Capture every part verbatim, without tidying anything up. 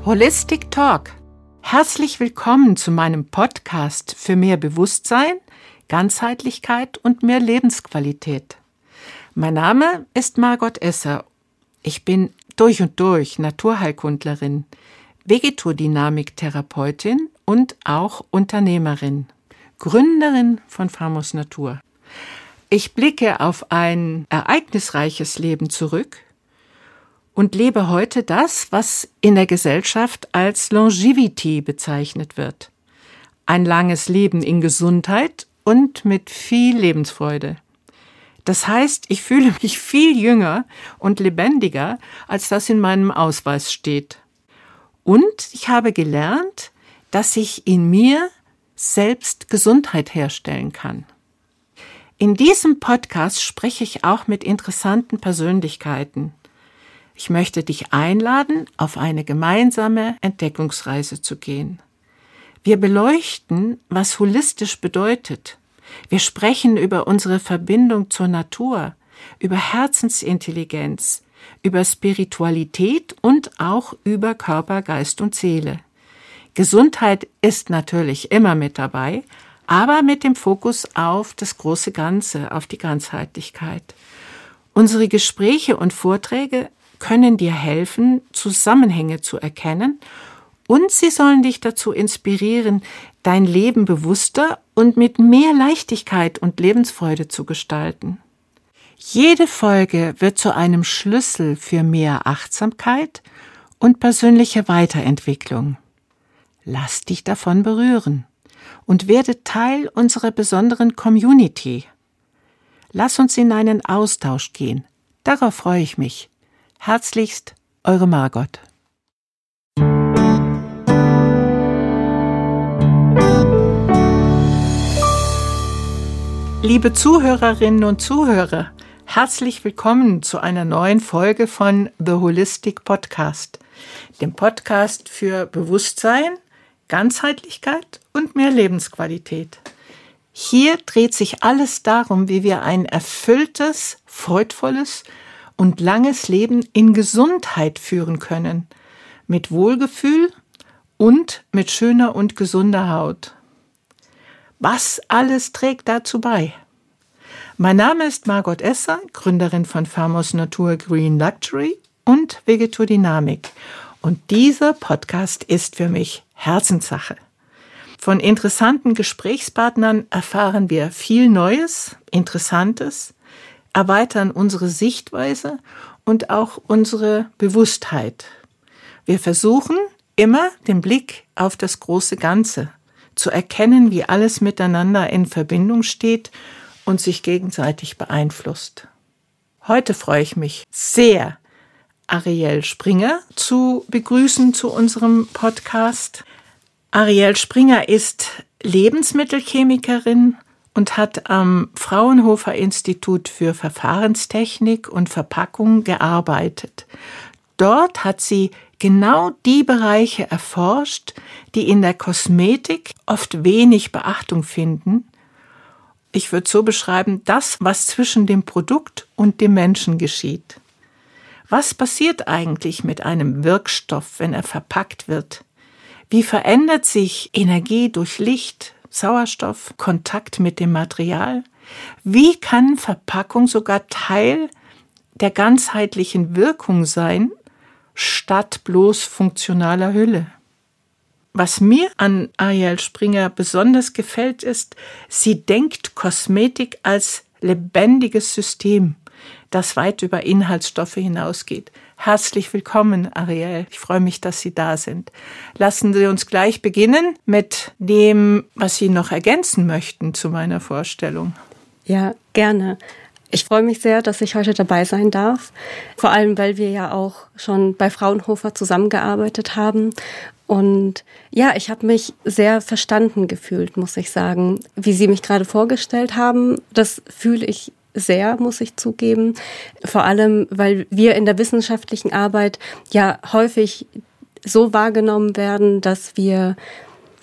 Holistic Talk. Herzlich willkommen zu meinem Podcast für mehr Bewusstsein, Ganzheitlichkeit und mehr Lebensqualität. Mein Name ist Margot Esser. Ich bin durch und durch Naturheilkundlerin, Vegetodynamik-Therapeutin und auch Unternehmerin, Gründerin von Famos Natur. Ich blicke auf ein ereignisreiches Leben zurück und lebe heute das, was in der Gesellschaft als Longevity bezeichnet wird. Ein langes Leben in Gesundheit und mit viel Lebensfreude. Das heißt, ich fühle mich viel jünger und lebendiger, als das in meinem Ausweis steht. Und ich habe gelernt, dass ich in mir selbst Gesundheit herstellen kann. In diesem Podcast spreche ich auch mit interessanten Persönlichkeiten. Ich möchte dich einladen, auf eine gemeinsame Entdeckungsreise zu gehen. Wir beleuchten, was holistisch bedeutet. Wir sprechen über unsere Verbindung zur Natur, über Herzensintelligenz, über Spiritualität und auch über Körper, Geist und Seele. Gesundheit ist natürlich immer mit dabei, aber mit dem Fokus auf das große Ganze, auf die Ganzheitlichkeit. Unsere Gespräche und Vorträge können dir helfen, Zusammenhänge zu erkennen, und sie sollen dich dazu inspirieren, dein Leben bewusster und mit mehr Leichtigkeit und Lebensfreude zu gestalten. Jede Folge wird zu einem Schlüssel für mehr Achtsamkeit und persönliche Weiterentwicklung. Lass dich davon berühren und werde Teil unserer besonderen Community. Lass uns in einen Austausch gehen. Darauf freue ich mich. Herzlichst, eure Margot. Liebe Zuhörerinnen und Zuhörer, herzlich willkommen zu einer neuen Folge von The Holistic Podcast, dem Podcast für Bewusstsein, Ganzheitlichkeit und mehr Lebensqualität. Hier dreht sich alles darum, wie wir ein erfülltes, freudvolles und langes Leben in Gesundheit führen können, mit Wohlgefühl und mit schöner und gesunder Haut. Was alles trägt dazu bei? Mein Name ist Margot Esser, Gründerin von Famos Natur Green Luxury und Vegetodynamik. Und dieser Podcast ist für mich Herzenssache. Von interessanten Gesprächspartnern erfahren wir viel Neues, Interessantes, erweitern unsere Sichtweise und auch unsere Bewusstheit. Wir versuchen immer den Blick auf das große Ganze, zu erkennen, wie alles miteinander in Verbindung steht und sich gegenseitig beeinflusst. Heute freue ich mich sehr, Arielle Springer zu begrüßen zu unserem Podcast. Arielle Springer ist Lebensmittelchemikerin und hat am Fraunhofer Institut für Verfahrenstechnik und Verpackung gearbeitet. Dort hat sie genau die Bereiche erforscht, die in der Kosmetik oft wenig Beachtung finden. Ich würde so beschreiben, das, was zwischen dem Produkt und dem Menschen geschieht. Was passiert eigentlich mit einem Wirkstoff, wenn er verpackt wird? Wie verändert sich Energie durch Licht, Sauerstoff, Kontakt mit dem Material? Wie kann Verpackung sogar Teil der ganzheitlichen Wirkung sein, statt bloß funktionaler Hülle? Was mir an Arielle Springer besonders gefällt, ist, sie denkt Kosmetik als lebendiges System, das weit über Inhaltsstoffe hinausgeht. Herzlich willkommen, Arielle. Ich freue mich, dass Sie da sind. Lassen Sie uns gleich beginnen mit dem, was Sie noch ergänzen möchten zu meiner Vorstellung. Ja, gerne. Ich freue mich sehr, dass ich heute dabei sein darf. Vor allem, weil wir ja auch schon bei Fraunhofer zusammengearbeitet haben. Und ja, ich habe mich sehr verstanden gefühlt, muss ich sagen. Wie Sie mich gerade vorgestellt haben, das fühle ich sehr, muss ich zugeben. Vor allem, weil wir in der wissenschaftlichen Arbeit ja häufig so wahrgenommen werden, dass wir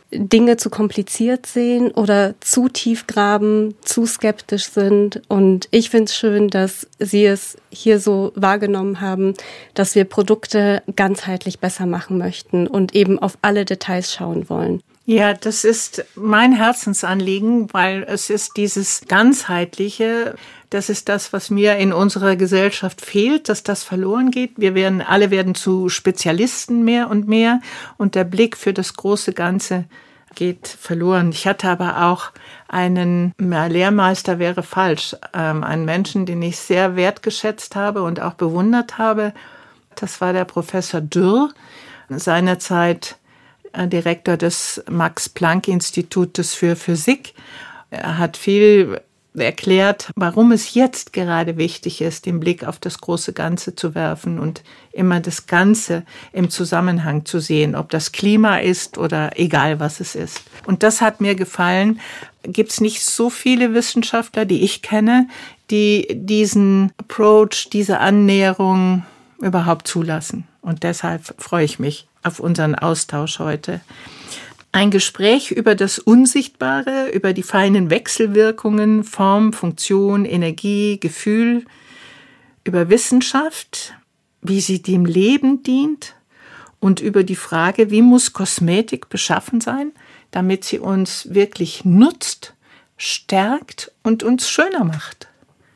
Dinge zu kompliziert sehen oder zu tief graben, zu skeptisch sind. Und ich finde es schön, dass Sie es hier so wahrgenommen haben, dass wir Produkte ganzheitlich besser machen möchten und eben auf alle Details schauen wollen. Ja, das ist mein Herzensanliegen, weil es ist dieses Ganzheitliche, das ist das, was mir in unserer Gesellschaft fehlt, dass das verloren geht. Wir werden, alle werden zu Spezialisten mehr und mehr und der Blick für das große Ganze geht verloren. Ich hatte aber auch einen, ja, Lehrmeister wäre falsch, ähm, einen Menschen, den ich sehr wertgeschätzt habe und auch bewundert habe. Das war der Professor Dürr, seinerzeit Direktor des Max-Planck-Institutes für Physik. Er hat viel erklärt, warum es jetzt gerade wichtig ist, den Blick auf das große Ganze zu werfen und immer das Ganze im Zusammenhang zu sehen, ob das Klima ist oder egal, was es ist. Und das hat mir gefallen. Gibt es nicht so viele Wissenschaftler, die ich kenne, die diesen Approach, diese Annäherung überhaupt zulassen. Und deshalb freue ich mich auf unseren Austausch heute. Ein Gespräch über das Unsichtbare, über die feinen Wechselwirkungen, Form, Funktion, Energie, Gefühl, über Wissenschaft, wie sie dem Leben dient und über die Frage, wie muss Kosmetik beschaffen sein, damit sie uns wirklich nutzt, stärkt und uns schöner macht.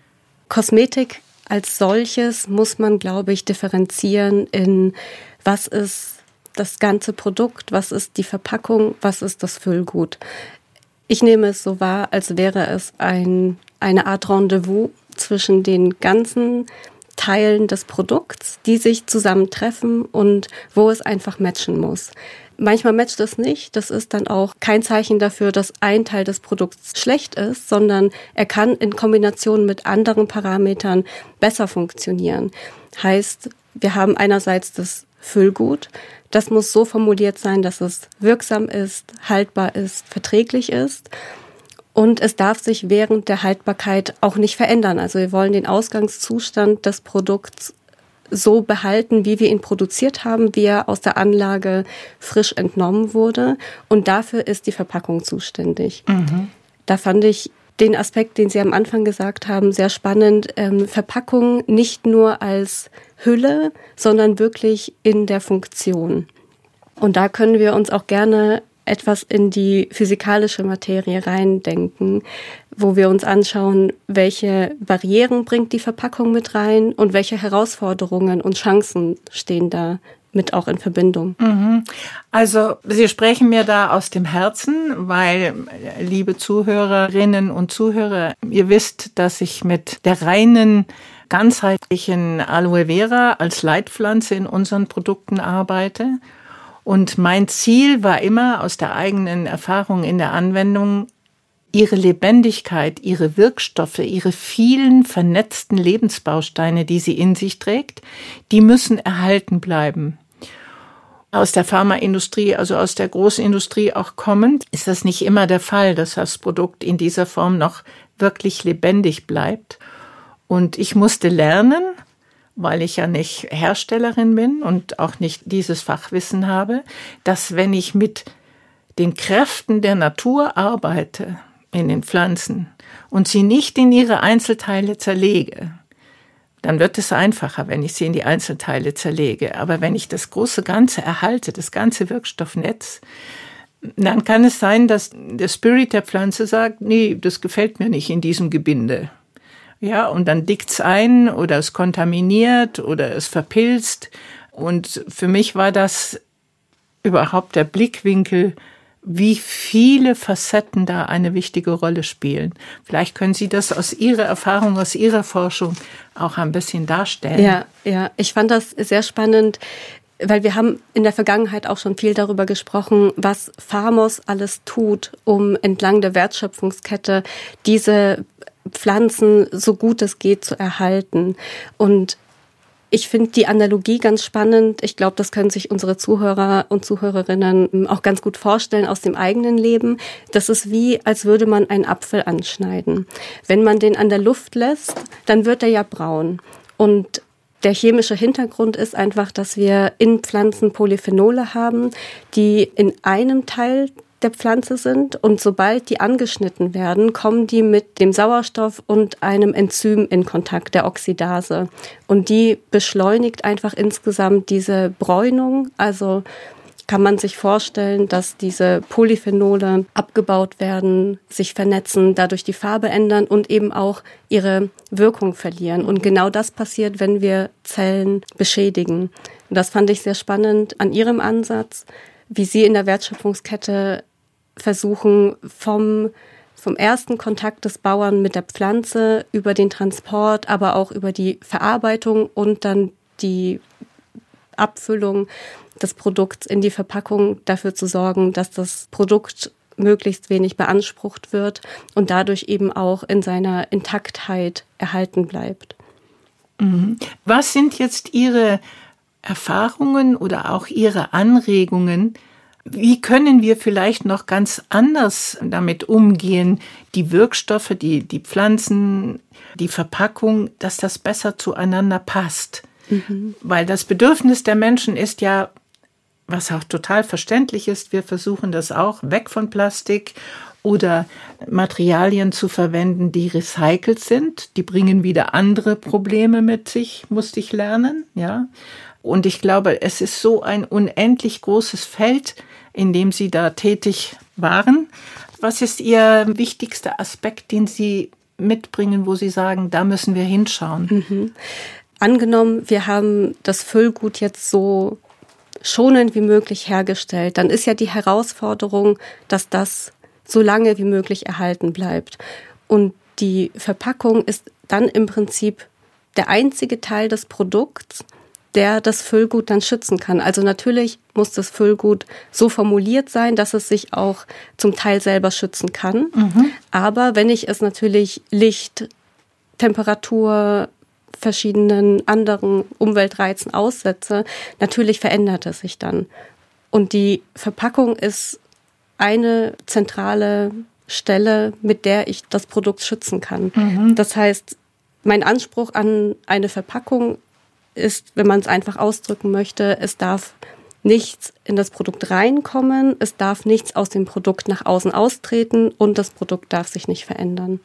Kosmetik als solches muss man, glaube ich, differenzieren in, was ist das ganze Produkt, was ist die Verpackung, was ist das Füllgut. Ich nehme es so wahr, als wäre es ein, eine Art Rendezvous zwischen den ganzen Teilen des Produkts, die sich zusammentreffen und wo es einfach matchen muss. Manchmal matcht es nicht. Das ist dann auch kein Zeichen dafür, dass ein Teil des Produkts schlecht ist, sondern er kann in Kombination mit anderen Parametern besser funktionieren. Heißt, wir haben einerseits das Füllgut. Das muss so formuliert sein, dass es wirksam ist, haltbar ist, verträglich ist. Und es darf sich während der Haltbarkeit auch nicht verändern. Also wir wollen den Ausgangszustand des Produkts so behalten, wie wir ihn produziert haben, wie er aus der Anlage frisch entnommen wurde. Und dafür ist die Verpackung zuständig. Mhm. Da fand ich den Aspekt, den Sie am Anfang gesagt haben, sehr spannend. Ähm, Verpackung nicht nur als Hülle, sondern wirklich in der Funktion. Und da können wir uns auch gerne etwas in die physikalische Materie reindenken, wo wir uns anschauen, welche Barrieren bringt die Verpackung mit rein und welche Herausforderungen und Chancen stehen da mit auch in Verbindung. Also Sie sprechen mir da aus dem Herzen, weil, liebe Zuhörerinnen und Zuhörer, ihr wisst, dass ich mit der reinen, ganzheitlichen Aloe Vera als Leitpflanze in unseren Produkten arbeite. Und mein Ziel war immer aus der eigenen Erfahrung in der Anwendung, ihre Lebendigkeit, ihre Wirkstoffe, ihre vielen vernetzten Lebensbausteine, die sie in sich trägt, die müssen erhalten bleiben. Aus der Pharmaindustrie, also aus der Großindustrie auch kommend, ist das nicht immer der Fall, dass das Produkt in dieser Form noch wirklich lebendig bleibt. Und ich musste lernen, weil ich ja nicht Herstellerin bin und auch nicht dieses Fachwissen habe, dass wenn ich mit den Kräften der Natur arbeite in den Pflanzen und sie nicht in ihre Einzelteile zerlege, dann wird es einfacher, wenn ich sie in die Einzelteile zerlege. Aber wenn ich das große Ganze erhalte, das ganze Wirkstoffnetz, dann kann es sein, dass der Spirit der Pflanze sagt, nee, das gefällt mir nicht in diesem Gebinde. Ja, und dann dickt's ein oder es kontaminiert oder es verpilzt. Und für mich war das überhaupt der Blickwinkel, wie viele Facetten da eine wichtige Rolle spielen. Vielleicht können Sie das aus Ihrer Erfahrung, aus Ihrer Forschung auch ein bisschen darstellen. Ja, ja, ich fand das sehr spannend, weil wir haben in der Vergangenheit auch schon viel darüber gesprochen, was Pharmos alles tut, um entlang der Wertschöpfungskette diese Pflanzen so gut es geht zu erhalten. Und ich finde die Analogie ganz spannend. Ich glaube, das können sich unsere Zuhörer und Zuhörerinnen auch ganz gut vorstellen aus dem eigenen Leben. Das ist wie, als würde man einen Apfel anschneiden. Wenn man den an der Luft lässt, dann wird er ja braun. Und der chemische Hintergrund ist einfach, dass wir in Pflanzen Polyphenole haben, die in einem Teil der Pflanze sind und sobald die angeschnitten werden, kommen die mit dem Sauerstoff und einem Enzym in Kontakt, der Oxidase. Und die beschleunigt einfach insgesamt diese Bräunung. Also kann man sich vorstellen, dass diese Polyphenole abgebaut werden, sich vernetzen, dadurch die Farbe ändern und eben auch ihre Wirkung verlieren. Und genau das passiert, wenn wir Zellen beschädigen. Und das fand ich sehr spannend an Ihrem Ansatz, wie Sie in der Wertschöpfungskette versuchen, vom, vom ersten Kontakt des Bauern mit der Pflanze über den Transport, aber auch über die Verarbeitung und dann die Abfüllung des Produkts in die Verpackung dafür zu sorgen, dass das Produkt möglichst wenig beansprucht wird und dadurch eben auch in seiner Intaktheit erhalten bleibt. Was sind jetzt Ihre Erfahrungen oder auch Ihre Anregungen? Wie können wir vielleicht noch ganz anders damit umgehen, die Wirkstoffe, die, die Pflanzen, die Verpackung, dass das besser zueinander passt? Mhm. Weil das Bedürfnis der Menschen ist ja, was auch total verständlich ist, wir versuchen das auch, weg von Plastik oder Materialien zu verwenden, die recycelt sind. Die bringen wieder andere Probleme mit sich, musste ich lernen, ja. Und ich glaube, es ist so ein unendlich großes Feld, in dem Sie da tätig waren. Was ist Ihr wichtigster Aspekt, den Sie mitbringen, wo Sie sagen, da müssen wir hinschauen? Mhm. Angenommen, wir haben das Füllgut jetzt so schonend wie möglich hergestellt, dann ist ja die Herausforderung, dass das so lange wie möglich erhalten bleibt. Und die Verpackung ist dann im Prinzip der einzige Teil des Produkts, der das Füllgut dann schützen kann. Also natürlich muss das Füllgut so formuliert sein, dass es sich auch zum Teil selber schützen kann. Mhm. Aber wenn ich es natürlich Licht, Temperatur, verschiedenen anderen Umweltreizen aussetze, natürlich verändert es sich dann. Und die Verpackung ist eine zentrale Stelle, mit der ich das Produkt schützen kann. Mhm. Das heißt, mein Anspruch an eine Verpackung ist, wenn man es einfach ausdrücken möchte, es darf nichts in das Produkt reinkommen, es darf nichts aus dem Produkt nach außen austreten und das Produkt darf sich nicht verändern.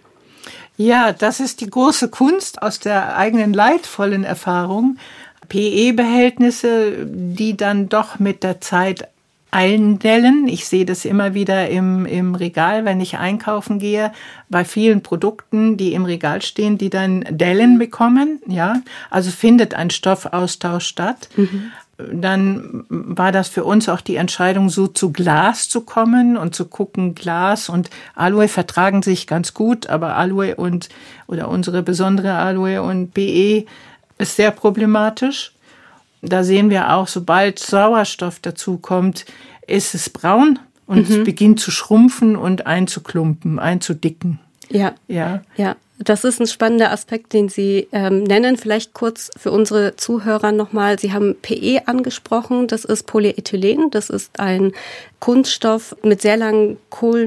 Ja, das ist die große Kunst aus der eigenen leidvollen Erfahrung. P E-Behältnisse, die dann doch mit der Zeit eindellen. Ich sehe das immer wieder im, im Regal, wenn ich einkaufen gehe, bei vielen Produkten, die im Regal stehen, die dann Dellen bekommen. Ja, also findet ein Stoffaustausch statt. Mhm. Dann war das für uns auch die Entscheidung, so zu Glas zu kommen und zu gucken, Glas und Aloe vertragen sich ganz gut, aber Aloe und oder unsere besondere Aloe und P E ist sehr problematisch. Da sehen wir auch, sobald Sauerstoff dazukommt, ist es braun und mhm. es beginnt zu schrumpfen und einzuklumpen, einzudicken. Ja, ja, ja. Das ist ein spannender Aspekt, den Sie ähm, nennen. Vielleicht kurz für unsere Zuhörer nochmal. Sie haben P E angesprochen. Das ist Polyethylen. Das ist ein Kunststoff mit sehr langen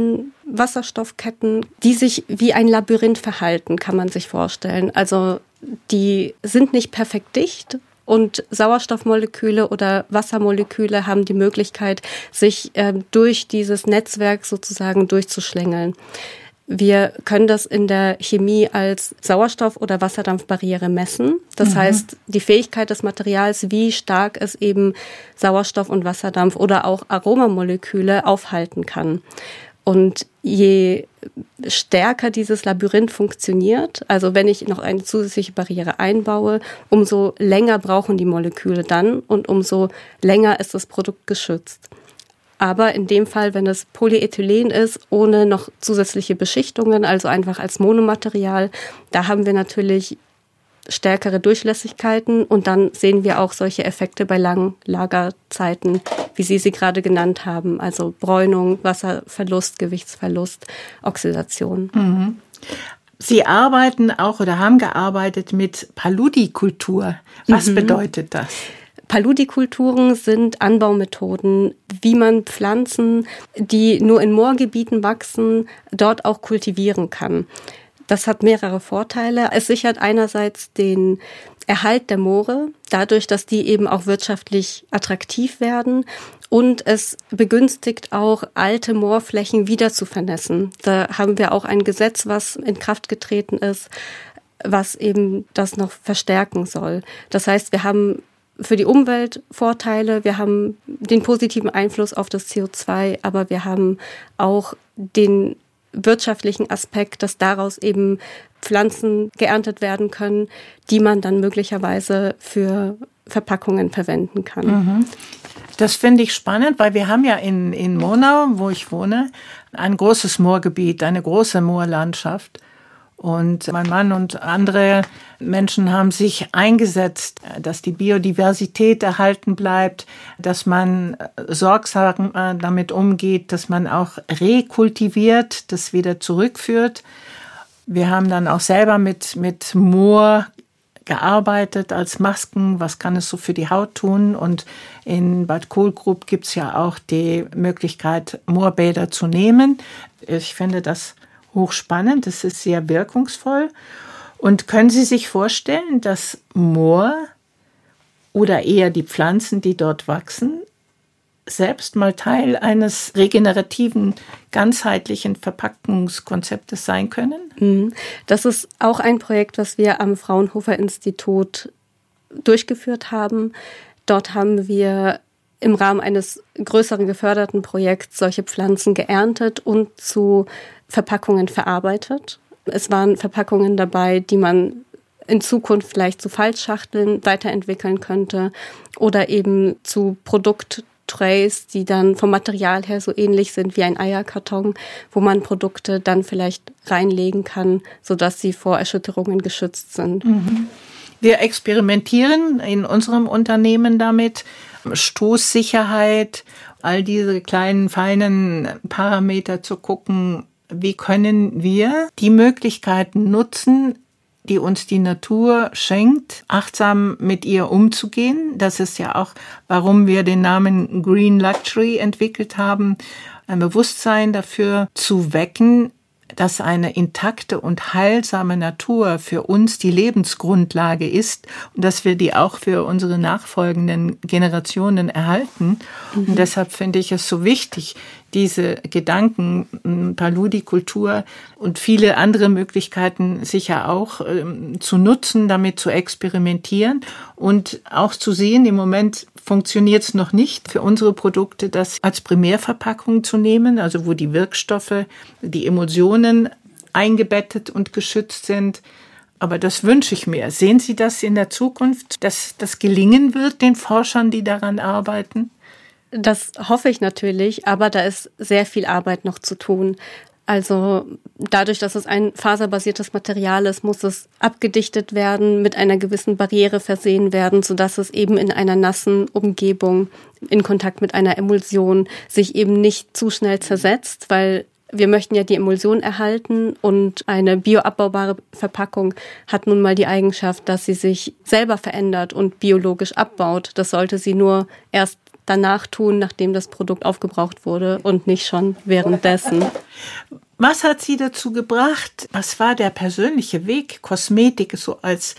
Kohlenwasserstoffketten, die sich wie ein Labyrinth verhalten, kann man sich vorstellen. Also die sind nicht perfekt dicht. Und Sauerstoffmoleküle oder Wassermoleküle haben die Möglichkeit, sich äh, durch dieses Netzwerk sozusagen durchzuschlängeln. Wir können das in der Chemie als Sauerstoff- oder Wasserdampfbarriere messen. Das mhm. heißt, die Fähigkeit des Materials, wie stark es eben Sauerstoff und Wasserdampf oder auch Aromamoleküle aufhalten kann. Und je stärker dieses Labyrinth funktioniert, also wenn ich noch eine zusätzliche Barriere einbaue, umso länger brauchen die Moleküle dann und umso länger ist das Produkt geschützt. Aber in dem Fall, wenn es Polyethylen ist, ohne noch zusätzliche Beschichtungen, also einfach als Monomaterial, da haben wir natürlich stärkere Durchlässigkeiten und dann sehen wir auch solche Effekte bei langen Lagerzeiten, wie Sie sie gerade genannt haben, also Bräunung, Wasserverlust, Gewichtsverlust, Oxidation. Mhm. Sie arbeiten auch oder haben gearbeitet mit Paludikultur. Was mhm. bedeutet das? Paludikulturen sind Anbaumethoden, wie man Pflanzen, die nur in Moorgebieten wachsen, dort auch kultivieren kann. Das hat mehrere Vorteile. Es sichert einerseits den Erhalt der Moore, dadurch, dass die eben auch wirtschaftlich attraktiv werden. Und es begünstigt auch, alte Moorflächen wieder zu vernässen. Da haben wir auch ein Gesetz, was in Kraft getreten ist, was eben das noch verstärken soll. Das heißt, wir haben für die Umwelt Vorteile, wir haben den positiven Einfluss auf das C O zwei, aber wir haben auch den wirtschaftlichen Aspekt, dass daraus eben Pflanzen geerntet werden können, die man dann möglicherweise für Verpackungen verwenden kann. Mhm. Das finde ich spannend, weil wir haben ja in, in Monau, wo ich wohne, ein großes Moorgebiet, eine große Moorlandschaft. Und mein Mann und andere Menschen haben sich eingesetzt, dass die Biodiversität erhalten bleibt, dass man sorgsam damit umgeht, dass man auch rekultiviert, das wieder zurückführt. Wir haben dann auch selber mit, mit Moor gearbeitet als Masken, was kann es so für die Haut tun. Und in Bad Kohlgrub gibt es ja auch die Möglichkeit, Moorbäder zu nehmen. Ich finde das hochspannend, das ist sehr wirkungsvoll. Und können Sie sich vorstellen, dass Moor oder eher die Pflanzen, die dort wachsen, selbst mal Teil eines regenerativen, ganzheitlichen Verpackungskonzeptes sein können? Das ist auch ein Projekt, was wir am Fraunhofer-Institut durchgeführt haben. Dort haben wir im Rahmen eines größeren geförderten Projekts solche Pflanzen geerntet und zu Verpackungen verarbeitet. Es waren Verpackungen dabei, die man in Zukunft vielleicht zu Faltschachteln weiterentwickeln könnte oder eben zu Produkttrays, die dann vom Material her so ähnlich sind wie ein Eierkarton, wo man Produkte dann vielleicht reinlegen kann, sodass sie vor Erschütterungen geschützt sind. Wir experimentieren in unserem Unternehmen damit, Stoßsicherheit, all diese kleinen, feinen Parameter zu gucken, wie können wir die Möglichkeiten nutzen, die uns die Natur schenkt, achtsam mit ihr umzugehen. Das ist ja auch, warum wir den Namen Green Luxury entwickelt haben, ein Bewusstsein dafür zu wecken, dass eine intakte und heilsame Natur für uns die Lebensgrundlage ist und dass wir die auch für unsere nachfolgenden Generationen erhalten. Mhm. Und deshalb finde ich es so wichtig, diese Gedanken, Paludikultur und viele andere Möglichkeiten sicher auch ähm, zu nutzen, damit zu experimentieren und auch zu sehen, im Moment funktioniert es noch nicht für unsere Produkte, das als Primärverpackung zu nehmen, also wo die Wirkstoffe, die Emulsionen eingebettet und geschützt sind. Aber das wünsche ich mir. Sehen Sie das in der Zukunft, dass das gelingen wird, den Forschern, die daran arbeiten? Das hoffe ich natürlich, aber da ist sehr viel Arbeit noch zu tun. Also dadurch, dass es ein faserbasiertes Material ist, muss es abgedichtet werden, mit einer gewissen Barriere versehen werden, sodass es eben in einer nassen Umgebung in Kontakt mit einer Emulsion sich eben nicht zu schnell zersetzt, weil wir möchten ja die Emulsion erhalten und eine bioabbaubare Verpackung hat nun mal die Eigenschaft, dass sie sich selber verändert und biologisch abbaut. Das sollte sie nur erst danach tun, nachdem das Produkt aufgebraucht wurde und nicht schon währenddessen. Was hat Sie dazu gebracht? Was war der persönliche Weg, Kosmetik so als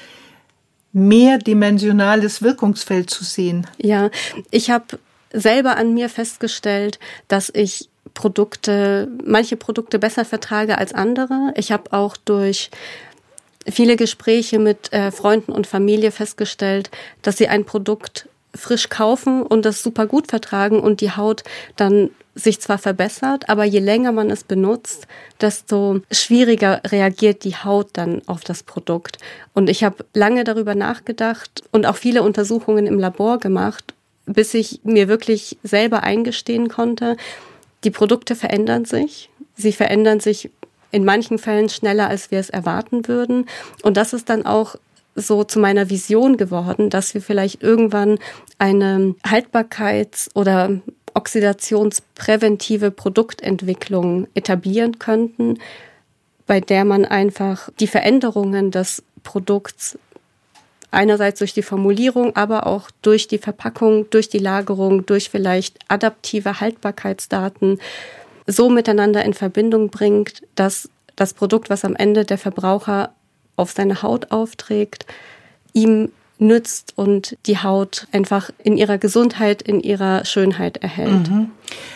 mehrdimensionales Wirkungsfeld zu sehen? Ja, ich habe selber an mir festgestellt, dass ich Produkte, manche Produkte besser vertrage als andere. Ich habe auch durch viele Gespräche mit äh, Freunden und Familie festgestellt, dass sie ein Produkt frisch kaufen und das super gut vertragen und die Haut dann sich zwar verbessert, aber je länger man es benutzt, desto schwieriger reagiert die Haut dann auf das Produkt. Und ich habe lange darüber nachgedacht und auch viele Untersuchungen im Labor gemacht, bis ich mir wirklich selber eingestehen konnte, die Produkte verändern sich. Sie verändern sich in manchen Fällen schneller, als wir es erwarten würden. Und das ist dann auch so zu meiner Vision geworden, dass wir vielleicht irgendwann eine Haltbarkeits- oder oxidationspräventive Produktentwicklung etablieren könnten, bei der man einfach die Veränderungen des Produkts einerseits durch die Formulierung, aber auch durch die Verpackung, durch die Lagerung, durch vielleicht adaptive Haltbarkeitsdaten so miteinander in Verbindung bringt, dass das Produkt, was am Ende der Verbraucher auf seine Haut aufträgt, ihm nützt und die Haut einfach in ihrer Gesundheit, in ihrer Schönheit erhält. Mhm.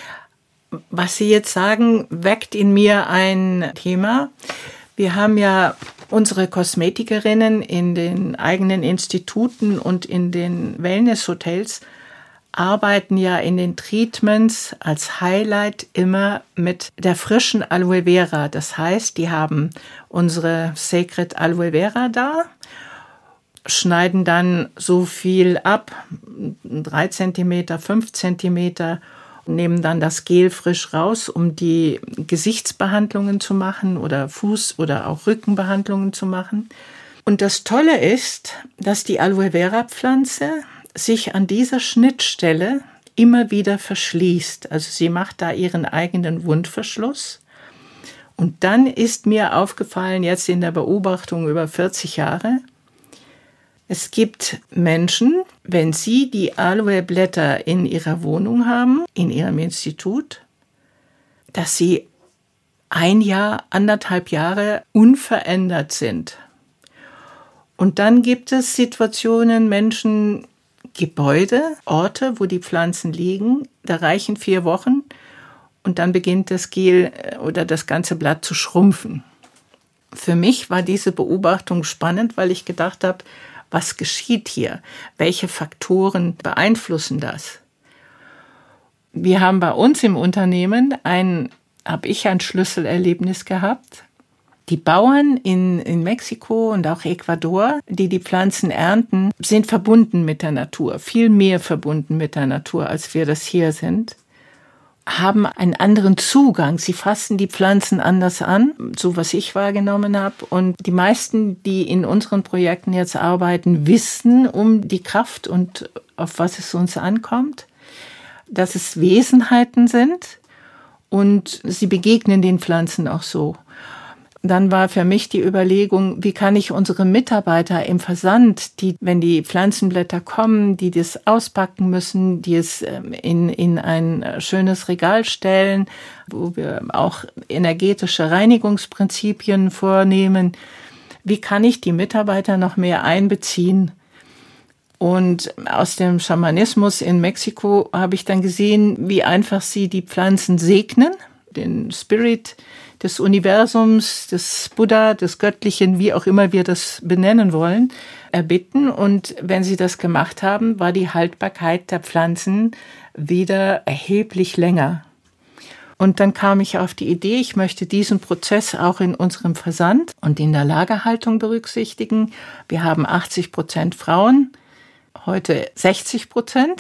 Was Sie jetzt sagen, weckt in mir ein Thema. Wir haben ja unsere Kosmetikerinnen in den eigenen Instituten und in den Wellnesshotels arbeiten ja in den Treatments als Highlight immer mit der frischen Aloe Vera. Das heißt, die haben unsere Sacred Aloe Vera da, schneiden dann so viel ab, drei Zentimeter, fünf Zentimeter, nehmen dann das Gel frisch raus, um die Gesichtsbehandlungen zu machen oder Fuß- oder auch Rückenbehandlungen zu machen. Und das Tolle ist, dass die Aloe Vera Pflanze sich an dieser Schnittstelle immer wieder verschließt. Also sie macht da ihren eigenen Wundverschluss. Und dann ist mir aufgefallen, jetzt in der Beobachtung über vierzig Jahre, es gibt Menschen, wenn sie die Aloe-Blätter in ihrer Wohnung haben, in ihrem Institut, dass sie ein Jahr, anderthalb Jahre unverändert sind. Und dann gibt es Situationen, Menschen, Gebäude, Orte, wo die Pflanzen liegen, da reichen vier Wochen und dann beginnt das Gel oder das ganze Blatt zu schrumpfen. Für mich war diese Beobachtung spannend, weil ich gedacht habe, was geschieht hier? Welche Faktoren beeinflussen das? Wir haben bei uns im Unternehmen ein, habe ich ein Schlüsselerlebnis gehabt. Die Bauern in, in Mexiko und auch Ecuador, die die Pflanzen ernten, sind verbunden mit der Natur, viel mehr verbunden mit der Natur, als wir das hier sind, haben einen anderen Zugang. Sie fassen die Pflanzen anders an, so was ich wahrgenommen habe. Und die meisten, die in unseren Projekten jetzt arbeiten, wissen um die Kraft und auf was es uns ankommt, dass es Wesenheiten sind und sie begegnen den Pflanzen auch so. Dann war für mich die Überlegung, wie kann ich unsere Mitarbeiter im Versand, die, wenn die Pflanzenblätter kommen, die das auspacken müssen, die es in, in ein schönes Regal stellen, wo wir auch energetische Reinigungsprinzipien vornehmen, wie kann ich die Mitarbeiter noch mehr einbeziehen? Und aus dem Schamanismus in Mexiko habe ich dann gesehen, wie einfach sie die Pflanzen segnen, den Spirit des Universums, des Buddha, des Göttlichen, wie auch immer wir das benennen wollen, erbitten. Und wenn sie das gemacht haben, war die Haltbarkeit der Pflanzen wieder erheblich länger. Und dann kam ich auf die Idee, ich möchte diesen Prozess auch in unserem Versand und in der Lagerhaltung berücksichtigen. Wir haben achtzig Prozent Frauen, heute sechzig Prozent.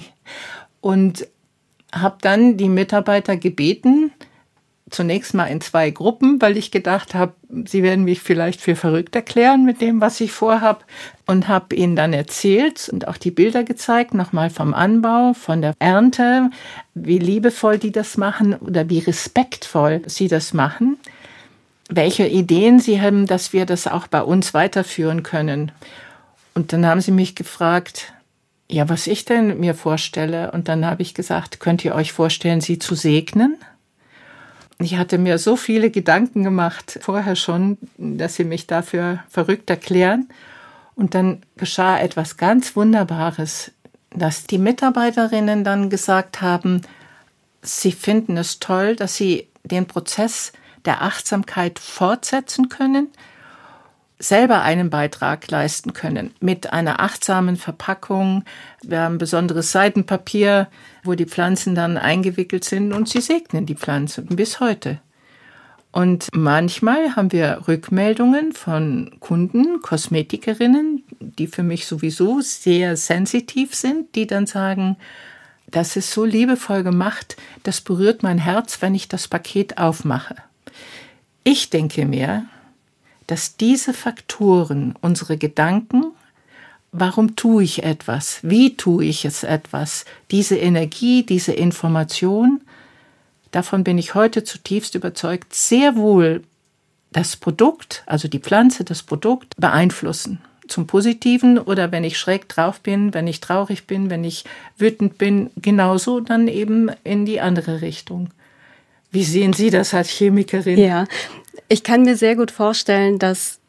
Und habe dann die Mitarbeiter gebeten, zunächst mal in zwei Gruppen, weil ich gedacht habe, sie werden mich vielleicht für verrückt erklären mit dem, was ich vorhab, und habe ihnen dann erzählt und auch die Bilder gezeigt, nochmal vom Anbau, von der Ernte, wie liebevoll die das machen oder wie respektvoll sie das machen, welche Ideen sie haben, dass wir das auch bei uns weiterführen können. Und dann haben sie mich gefragt, ja, was ich denn mir vorstelle. Und dann habe ich gesagt, könnt ihr euch vorstellen, sie zu segnen? Ich hatte mir so viele Gedanken gemacht, vorher schon, dass sie mich dafür verrückt erklären. Und dann geschah etwas ganz Wunderbares, dass die Mitarbeiterinnen dann gesagt haben, sie finden es toll, dass sie den Prozess der Achtsamkeit fortsetzen können, selber einen Beitrag leisten können mit einer achtsamen Verpackung. Wir haben besonderes Seidenpapier, wo die Pflanzen dann eingewickelt sind und sie segnen die Pflanzen bis heute. Und manchmal haben wir Rückmeldungen von Kunden, Kosmetikerinnen, die für mich sowieso sehr sensitiv sind, die dann sagen, das ist so liebevoll gemacht, das berührt mein Herz, wenn ich das Paket aufmache. Ich denke mir, dass diese Faktoren, unsere Gedanken, warum tue ich etwas, wie tue ich es etwas, diese Energie, diese Information, davon bin ich heute zutiefst überzeugt, sehr wohl das Produkt, also die Pflanze, das Produkt beeinflussen. Zum Positiven oder wenn ich schräg drauf bin, wenn ich traurig bin, wenn ich wütend bin, genauso dann eben in die andere Richtung. Wie sehen Sie das als Chemikerin? Ja, ich kann mir sehr gut vorstellen, dass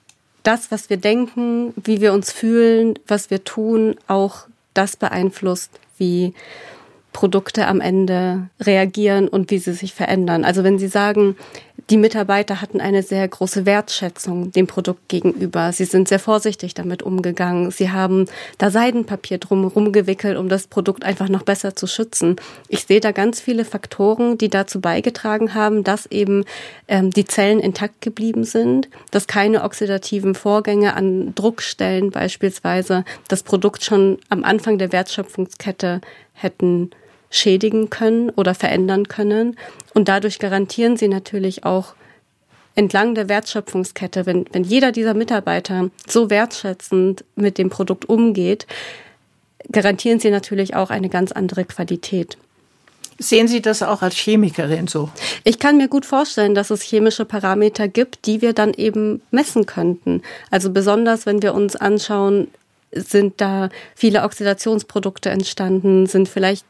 das, was wir denken, wie wir uns fühlen, was wir tun, auch das beeinflusst, wie Produkte am Ende reagieren und wie sie sich verändern. Also wenn Sie sagen, die Mitarbeiter hatten eine sehr große Wertschätzung dem Produkt gegenüber. Sie sind sehr vorsichtig damit umgegangen. Sie haben da Seidenpapier drumherum gewickelt, um das Produkt einfach noch besser zu schützen. Ich sehe da ganz viele Faktoren, die dazu beigetragen haben, dass eben ähm, die Zellen intakt geblieben sind, dass keine oxidativen Vorgänge an Druckstellen beispielsweise das Produkt schon am Anfang der Wertschöpfungskette hätten schädigen können oder verändern können. Und dadurch garantieren sie natürlich auch entlang der Wertschöpfungskette, wenn, wenn jeder dieser Mitarbeiter so wertschätzend mit dem Produkt umgeht, garantieren sie natürlich auch eine ganz andere Qualität. Sehen Sie das auch als Chemikerin so? Ich kann mir gut vorstellen, dass es chemische Parameter gibt, die wir dann eben messen könnten. Also besonders, wenn wir uns anschauen, sind da viele Oxidationsprodukte entstanden, sind vielleicht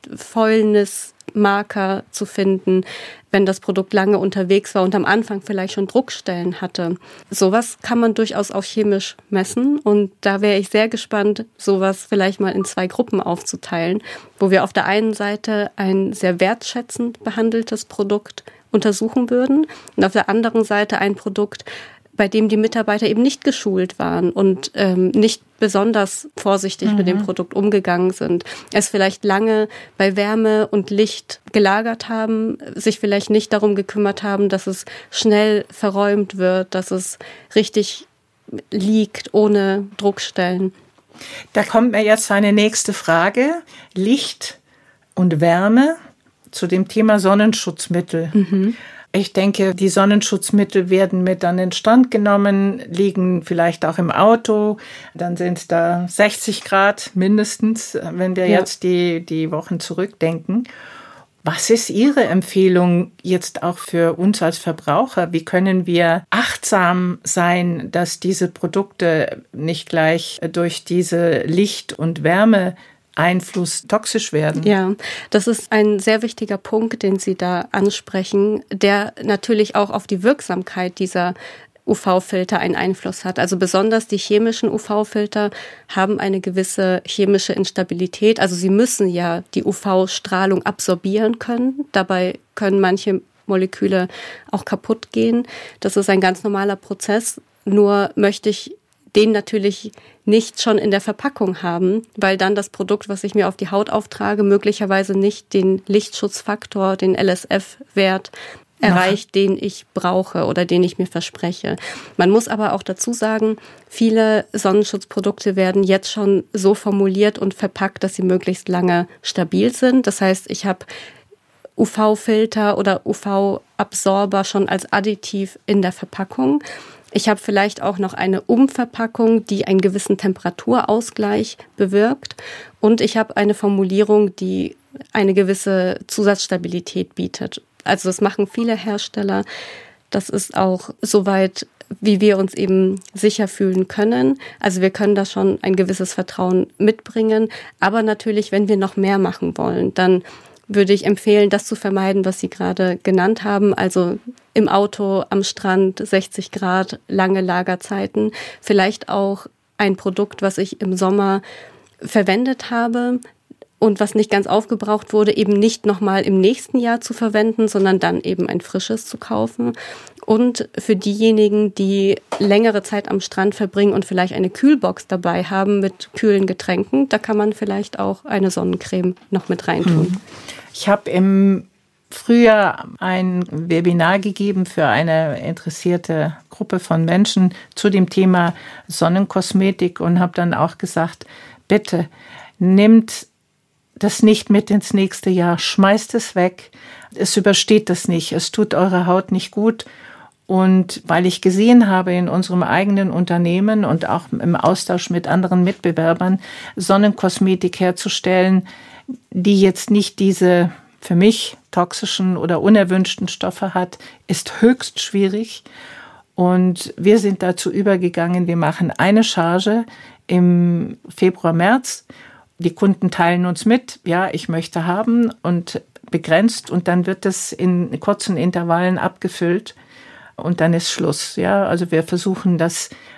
Fäulnismarker zu finden, wenn das Produkt lange unterwegs war und am Anfang vielleicht schon Druckstellen hatte. Sowas kann man durchaus auch chemisch messen und da wäre ich sehr gespannt, sowas vielleicht mal in zwei Gruppen aufzuteilen, wo wir auf der einen Seite ein sehr wertschätzend behandeltes Produkt untersuchen würden und auf der anderen Seite ein Produkt, bei dem die Mitarbeiter eben nicht geschult waren und ähm, nicht besonders vorsichtig mhm. mit dem Produkt umgegangen sind. Es vielleicht lange bei Wärme und Licht gelagert haben, sich vielleicht nicht darum gekümmert haben, dass es schnell verräumt wird, dass es richtig liegt, ohne Druckstellen. Da kommt mir jetzt eine nächste Frage. Licht und Wärme zu dem Thema Sonnenschutzmittel. Mhm. Ich denke, die Sonnenschutzmittel werden mit an den Stand genommen, liegen vielleicht auch im Auto. Dann sind es da sechzig Grad mindestens, wenn wir ja. jetzt die, die Wochen zurückdenken. Was ist Ihre Empfehlung jetzt auch für uns als Verbraucher? Wie können wir achtsam sein, dass diese Produkte nicht gleich durch diese Licht- und Wärme Einfluss toxisch werden? Ja, das ist ein sehr wichtiger Punkt, den Sie da ansprechen, der natürlich auch auf die Wirksamkeit dieser U V-Filter einen Einfluss hat. Also besonders die chemischen U V-Filter haben eine gewisse chemische Instabilität. Also sie müssen ja die U V-Strahlung absorbieren können. Dabei können manche Moleküle auch kaputt gehen. Das ist ein ganz normaler Prozess. Nur möchte ich den natürlich nicht schon in der Verpackung haben, weil dann das Produkt, was ich mir auf die Haut auftrage, möglicherweise nicht den Lichtschutzfaktor, den L S F-Wert erreicht, ja. den ich brauche oder den ich mir verspreche. Man muss aber auch dazu sagen, viele Sonnenschutzprodukte werden jetzt schon so formuliert und verpackt, dass sie möglichst lange stabil sind. Das heißt, ich habe U V-Filter oder U V-Absorber schon als Additiv in der Verpackung. Ich habe vielleicht auch noch eine Umverpackung, die einen gewissen Temperaturausgleich bewirkt. Und ich habe eine Formulierung, die eine gewisse Zusatzstabilität bietet. Also das machen viele Hersteller. Das ist auch soweit, wie wir uns eben sicher fühlen können. Also wir können da schon ein gewisses Vertrauen mitbringen. Aber natürlich, wenn wir noch mehr machen wollen, dann würde ich empfehlen, das zu vermeiden, was Sie gerade genannt haben. Also im Auto, am Strand, sechzig Grad, lange Lagerzeiten. Vielleicht auch ein Produkt, was ich im Sommer verwendet habe und was nicht ganz aufgebraucht wurde, eben nicht nochmal im nächsten Jahr zu verwenden, sondern dann eben ein frisches zu kaufen. Und für diejenigen, die längere Zeit am Strand verbringen und vielleicht eine Kühlbox dabei haben mit kühlen Getränken, da kann man vielleicht auch eine Sonnencreme noch mit reintun. Ich habe im Frühjahr ein Webinar gegeben für eine interessierte Gruppe von Menschen zu dem Thema Sonnenkosmetik und habe dann auch gesagt, bitte nimmt das nicht mit ins nächste Jahr, schmeißt es weg, es übersteht das nicht, es tut eurer Haut nicht gut. Und weil ich gesehen habe in unserem eigenen Unternehmen und auch im Austausch mit anderen Mitbewerbern, Sonnenkosmetik herzustellen, die jetzt nicht diese für mich toxischen oder unerwünschten Stoffe hat, ist höchst schwierig. Und wir sind dazu übergegangen, wir machen eine Charge im Februar, März. Die Kunden teilen uns mit, ja, ich möchte haben und begrenzt. Und dann wird das in kurzen Intervallen abgefüllt. Und dann ist Schluss. Ja, also wir versuchen das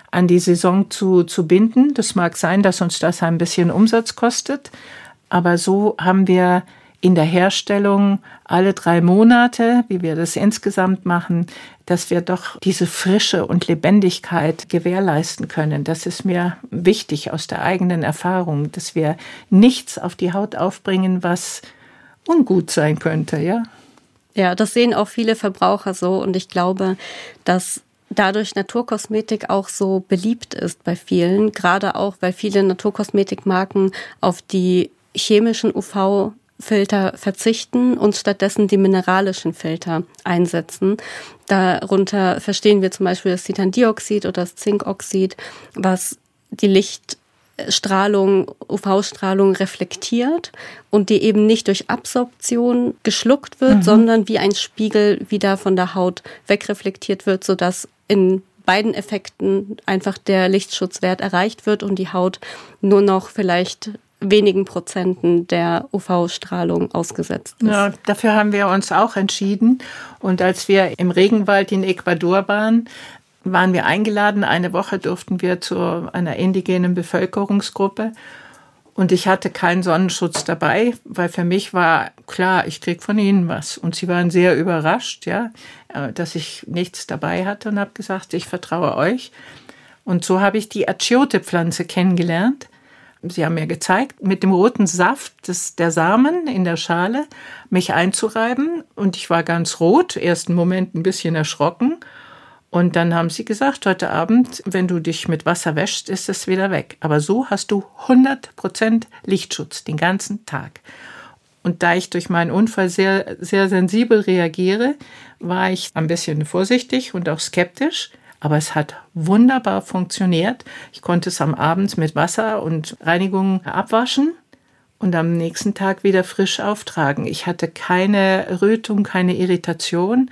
an die Saison zu, zu binden. Das mag sein, dass uns das ein bisschen Umsatz kostet, aber so haben wir in der Herstellung alle drei Monate, wie wir das insgesamt machen, dass wir doch diese Frische und Lebendigkeit gewährleisten können. Das ist mir wichtig aus der eigenen Erfahrung, dass wir nichts auf die Haut aufbringen, was ungut sein könnte, ja. Ja, das sehen auch viele Verbraucher so und ich glaube, dass dadurch Naturkosmetik auch so beliebt ist bei vielen, gerade auch, weil viele Naturkosmetikmarken auf die chemischen U V-Filter verzichten und stattdessen die mineralischen Filter einsetzen. Darunter verstehen wir zum Beispiel das Titandioxid oder das Zinkoxid, was die Lichtstrahlung, U V-Strahlung reflektiert und die eben nicht durch Absorption geschluckt wird, mhm. sondern wie ein Spiegel wieder von der Haut wegreflektiert wird, sodass in beiden Effekten einfach der Lichtschutzwert erreicht wird und die Haut nur noch vielleicht wenigen Prozenten der U V-Strahlung ausgesetzt ist. Ja, dafür haben wir uns auch entschieden. Und als wir im Regenwald in Ecuador waren, waren wir eingeladen. Eine Woche durften wir zu einer indigenen Bevölkerungsgruppe. Und ich hatte keinen Sonnenschutz dabei, weil für mich war klar, ich krieg von ihnen was. Und sie waren sehr überrascht, ja, dass ich nichts dabei hatte und habe gesagt, ich vertraue euch. Und so habe ich die Achiote-Pflanze kennengelernt. Sie haben mir gezeigt, mit dem roten Saft des, der Samen in der Schale mich einzureiben. Und ich war ganz rot, ersten Moment ein bisschen erschrocken. Und dann haben sie gesagt, heute Abend, wenn du dich mit Wasser wäschst, ist es wieder weg. Aber so hast du hundert Prozent Lichtschutz den ganzen Tag. Und da ich durch meinen Unfall sehr, sehr sensibel reagiere, war ich ein bisschen vorsichtig und auch skeptisch. Aber es hat wunderbar funktioniert. Ich konnte es am Abend mit Wasser und Reinigung abwaschen und am nächsten Tag wieder frisch auftragen. Ich hatte keine Rötung, keine Irritation.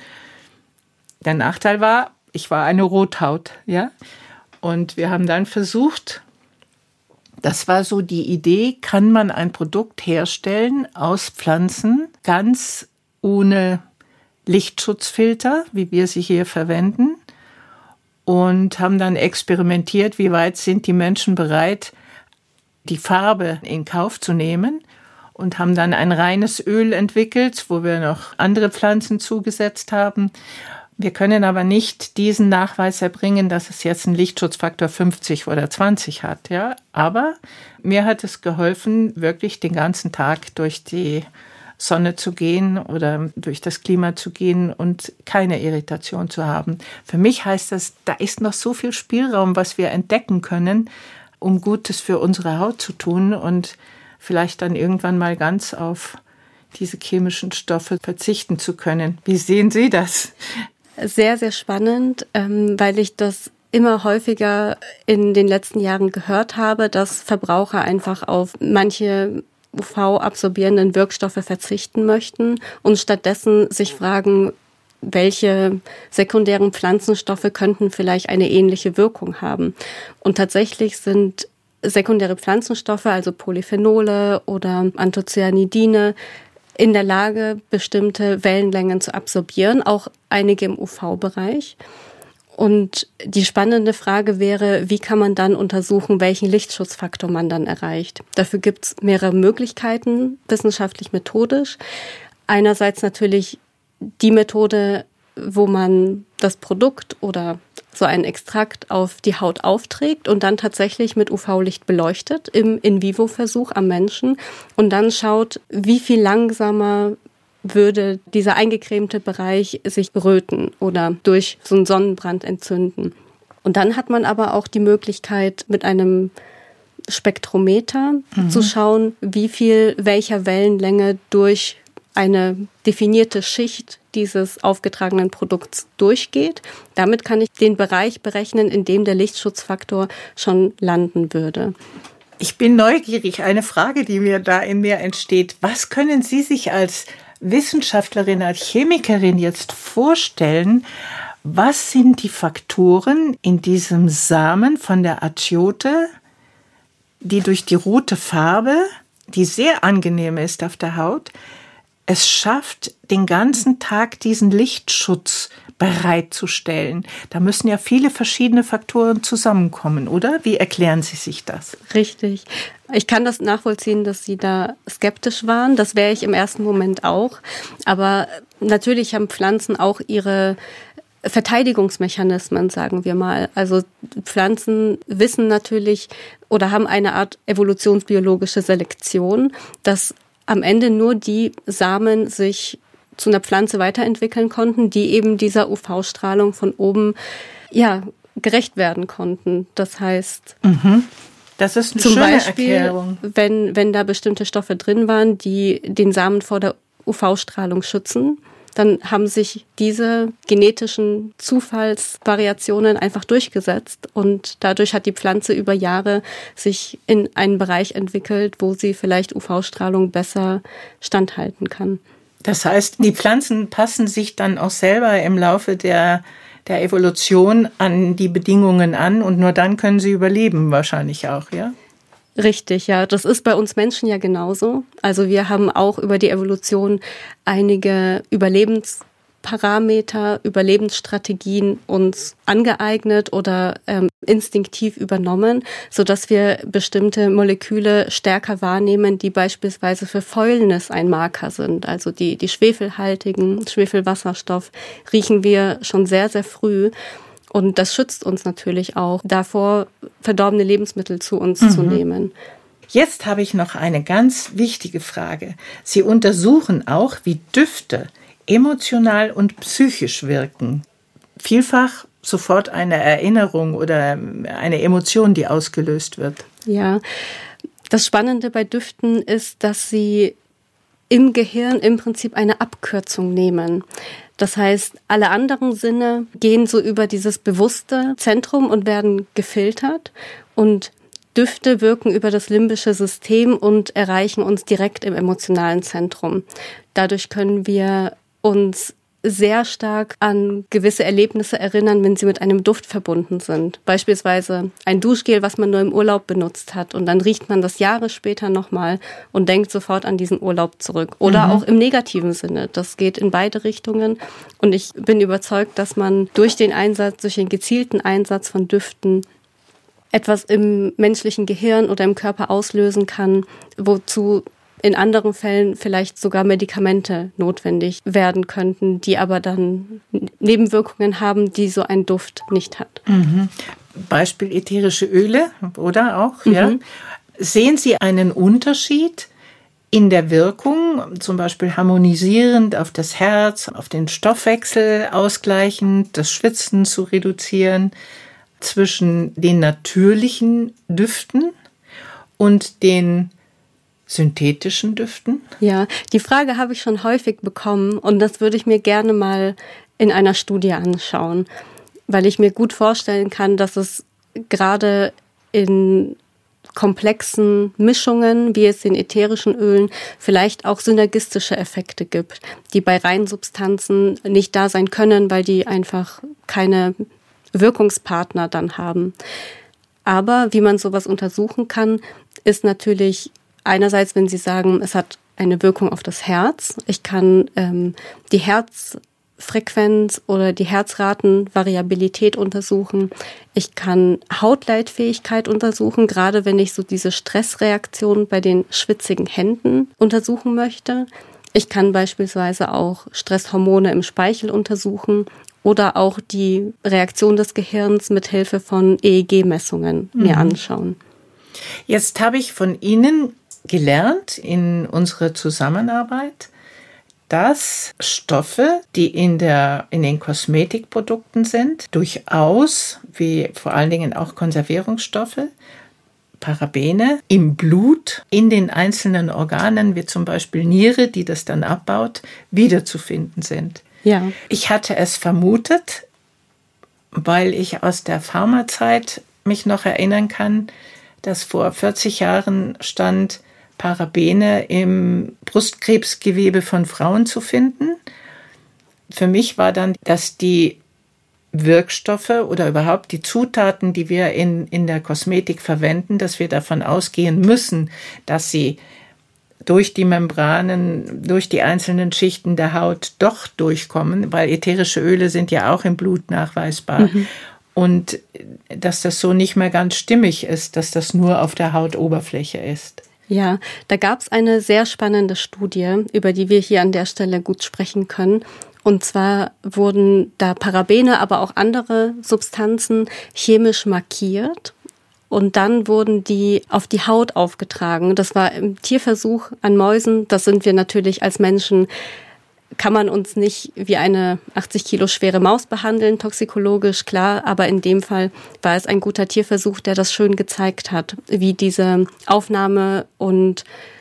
Der Nachteil war, ich war eine Rothaut, ja. Und wir haben dann versucht, das war so die Idee, kann man ein Produkt herstellen aus Pflanzen, ganz ohne Lichtschutzfilter, wie wir sie hier verwenden. Und haben dann experimentiert, wie weit sind die Menschen bereit, die Farbe in Kauf zu nehmen. Und haben dann ein reines Öl entwickelt, wo wir noch andere Pflanzen zugesetzt haben. Wir können aber nicht diesen Nachweis erbringen, dass es jetzt einen Lichtschutzfaktor fünfzig oder zwanzig hat. Ja? Aber mir hat es geholfen, wirklich den ganzen Tag durch die Sonne zu gehen oder durch das Klima zu gehen und keine Irritation zu haben. Für mich heißt das, da ist noch so viel Spielraum, was wir entdecken können, um Gutes für unsere Haut zu tun und vielleicht dann irgendwann mal ganz auf diese chemischen Stoffe verzichten zu können. Wie sehen Sie das? Sehr, sehr spannend, weil ich das immer häufiger in den letzten Jahren gehört habe, dass Verbraucher einfach auf manche U V-absorbierenden Wirkstoffe verzichten möchten und stattdessen sich fragen, welche sekundären Pflanzenstoffe könnten vielleicht eine ähnliche Wirkung haben. Und tatsächlich sind sekundäre Pflanzenstoffe, also Polyphenole oder Anthocyanidine, in der Lage, bestimmte Wellenlängen zu absorbieren, auch einige im U V-Bereich. Und die spannende Frage wäre, wie kann man dann untersuchen, welchen Lichtschutzfaktor man dann erreicht? Dafür gibt es mehrere Möglichkeiten, wissenschaftlich methodisch. Einerseits natürlich die Methode, wo man das Produkt oder so einen Extrakt auf die Haut aufträgt und dann tatsächlich mit U V-Licht beleuchtet im In-vivo-Versuch am Menschen und dann schaut, wie viel langsamer würde dieser eingecremte Bereich sich röten oder durch so einen Sonnenbrand entzünden. Und dann hat man aber auch die Möglichkeit, mit einem Spektrometer mhm. zu schauen, wie viel welcher Wellenlänge durch eine definierte Schicht dieses aufgetragenen Produkts durchgeht. Damit kann ich den Bereich berechnen, in dem der Lichtschutzfaktor schon landen würde. Ich bin neugierig. Eine Frage, die mir da in mir entsteht. Was können Sie sich als Wissenschaftlerin, als Chemikerin jetzt vorstellen? Was sind die Faktoren in diesem Samen von der Achiote, die durch die rote Farbe, die sehr angenehm ist auf der Haut, es schafft, den ganzen Tag diesen Lichtschutz bereitzustellen. Da müssen ja viele verschiedene Faktoren zusammenkommen, oder? Wie erklären Sie sich das? Richtig. Ich kann das nachvollziehen, dass Sie da skeptisch waren. Das wäre ich im ersten Moment auch. Aber natürlich haben Pflanzen auch ihre Verteidigungsmechanismen, sagen wir mal. Also Pflanzen wissen natürlich oder haben eine Art evolutionsbiologische Selektion, dass am Ende nur die Samen sich zu einer Pflanze weiterentwickeln konnten, die eben dieser U V-Strahlung von oben ja gerecht werden konnten. Das heißt, mhm. das ist eine zum schöne Beispiel, Erklärung. wenn wenn da bestimmte Stoffe drin waren, die den Samen vor der U V-Strahlung schützen, dann haben sich diese genetischen Zufallsvariationen einfach durchgesetzt und dadurch hat die Pflanze über Jahre sich in einen Bereich entwickelt, wo sie vielleicht U V-Strahlung besser standhalten kann. Das heißt, die Pflanzen passen sich dann auch selber im Laufe der, der Evolution an die Bedingungen an und nur dann können sie überleben wahrscheinlich auch, ja? Richtig, ja. Das ist bei uns Menschen ja genauso. Also wir haben auch über die Evolution einige Überlebensparameter, Überlebensstrategien uns angeeignet oder ähm, instinktiv übernommen, sodass wir bestimmte Moleküle stärker wahrnehmen, die beispielsweise für Fäulnis ein Marker sind. Also die, die schwefelhaltigen, Schwefelwasserstoff riechen wir schon sehr, sehr früh. Und das schützt uns natürlich auch davor, verdorbene Lebensmittel zu uns mhm. zu nehmen. Jetzt habe ich noch eine ganz wichtige Frage. Sie untersuchen auch, wie Düfte emotional und psychisch wirken. Vielfach sofort eine Erinnerung oder eine Emotion, die ausgelöst wird. Ja, das Spannende bei Düften ist, dass sie im Gehirn im Prinzip eine Abkürzung nehmen. Das heißt, alle anderen Sinne gehen so über dieses bewusste Zentrum und werden gefiltert und Düfte wirken über das limbische System und erreichen uns direkt im emotionalen Zentrum. Dadurch können wir uns sehr stark an gewisse Erlebnisse erinnern, wenn sie mit einem Duft verbunden sind. Beispielsweise ein Duschgel, was man nur im Urlaub benutzt hat und dann riecht man das Jahre später nochmal und denkt sofort an diesen Urlaub zurück. Oder mhm. auch im negativen Sinne. Das geht in beide Richtungen und ich bin überzeugt, dass man durch den Einsatz, durch den gezielten Einsatz von Düften etwas im menschlichen Gehirn oder im Körper auslösen kann, wozu in anderen Fällen vielleicht sogar Medikamente notwendig werden könnten, die aber dann Nebenwirkungen haben, die so ein Duft nicht hat. Mhm. Beispiel ätherische Öle, oder auch? Mhm. Ja. Sehen Sie einen Unterschied in der Wirkung, zum Beispiel harmonisierend auf das Herz, auf den Stoffwechsel ausgleichend, das Schwitzen zu reduzieren, zwischen den natürlichen Düften und den synthetischen Düften? Ja, die Frage habe ich schon häufig bekommen und das würde ich mir gerne mal in einer Studie anschauen, weil ich mir gut vorstellen kann, dass es gerade in komplexen Mischungen, wie es in ätherischen Ölen, vielleicht auch synergistische Effekte gibt, die bei reinen Substanzen nicht da sein können, weil die einfach keine Wirkungspartner dann haben. Aber wie man sowas untersuchen kann, ist natürlich einerseits, wenn Sie sagen, es hat eine Wirkung auf das Herz. Ich kann ähm, die Herzfrequenz oder die Herzratenvariabilität untersuchen. Ich kann Hautleitfähigkeit untersuchen, gerade wenn ich so diese Stressreaktion bei den schwitzigen Händen untersuchen möchte. Ich kann beispielsweise auch Stresshormone im Speichel untersuchen oder auch die Reaktion des Gehirns mit Hilfe von E E G-Messungen mhm. mir anschauen. Jetzt habe ich von Ihnen gelernt in unserer Zusammenarbeit, dass Stoffe, die in der in den Kosmetikprodukten sind, durchaus, wie vor allen Dingen auch Konservierungsstoffe, Parabene im Blut, in den einzelnen Organen, wie zum Beispiel Niere, die das dann abbaut, wiederzufinden sind. Ja. Ich hatte es vermutet, weil ich aus der Pharmazeit mich noch erinnern kann, dass vor vierzig Jahren stand, Parabene im Brustkrebsgewebe von Frauen zu finden. Für mich war dann, dass die Wirkstoffe oder überhaupt die Zutaten, die wir in, in der Kosmetik verwenden, dass wir davon ausgehen müssen, dass sie durch die Membranen, durch die einzelnen Schichten der Haut doch durchkommen, weil ätherische Öle sind ja auch im Blut nachweisbar. Mhm. Und dass das so nicht mehr ganz stimmig ist, dass das nur auf der Hautoberfläche ist. Ja, da gab es eine sehr spannende Studie, über die wir hier an der Stelle gut sprechen können. Und zwar wurden da Parabene, aber auch andere Substanzen chemisch markiert. Und dann wurden die auf die Haut aufgetragen. Das war im Tierversuch an Mäusen. Das sind wir natürlich als Menschen, kann man uns nicht wie eine achtzig Kilo schwere Maus behandeln, toxikologisch, klar. Aber in dem Fall war es ein guter Tierversuch, der das schön gezeigt hat, wie diese Aufnahme- und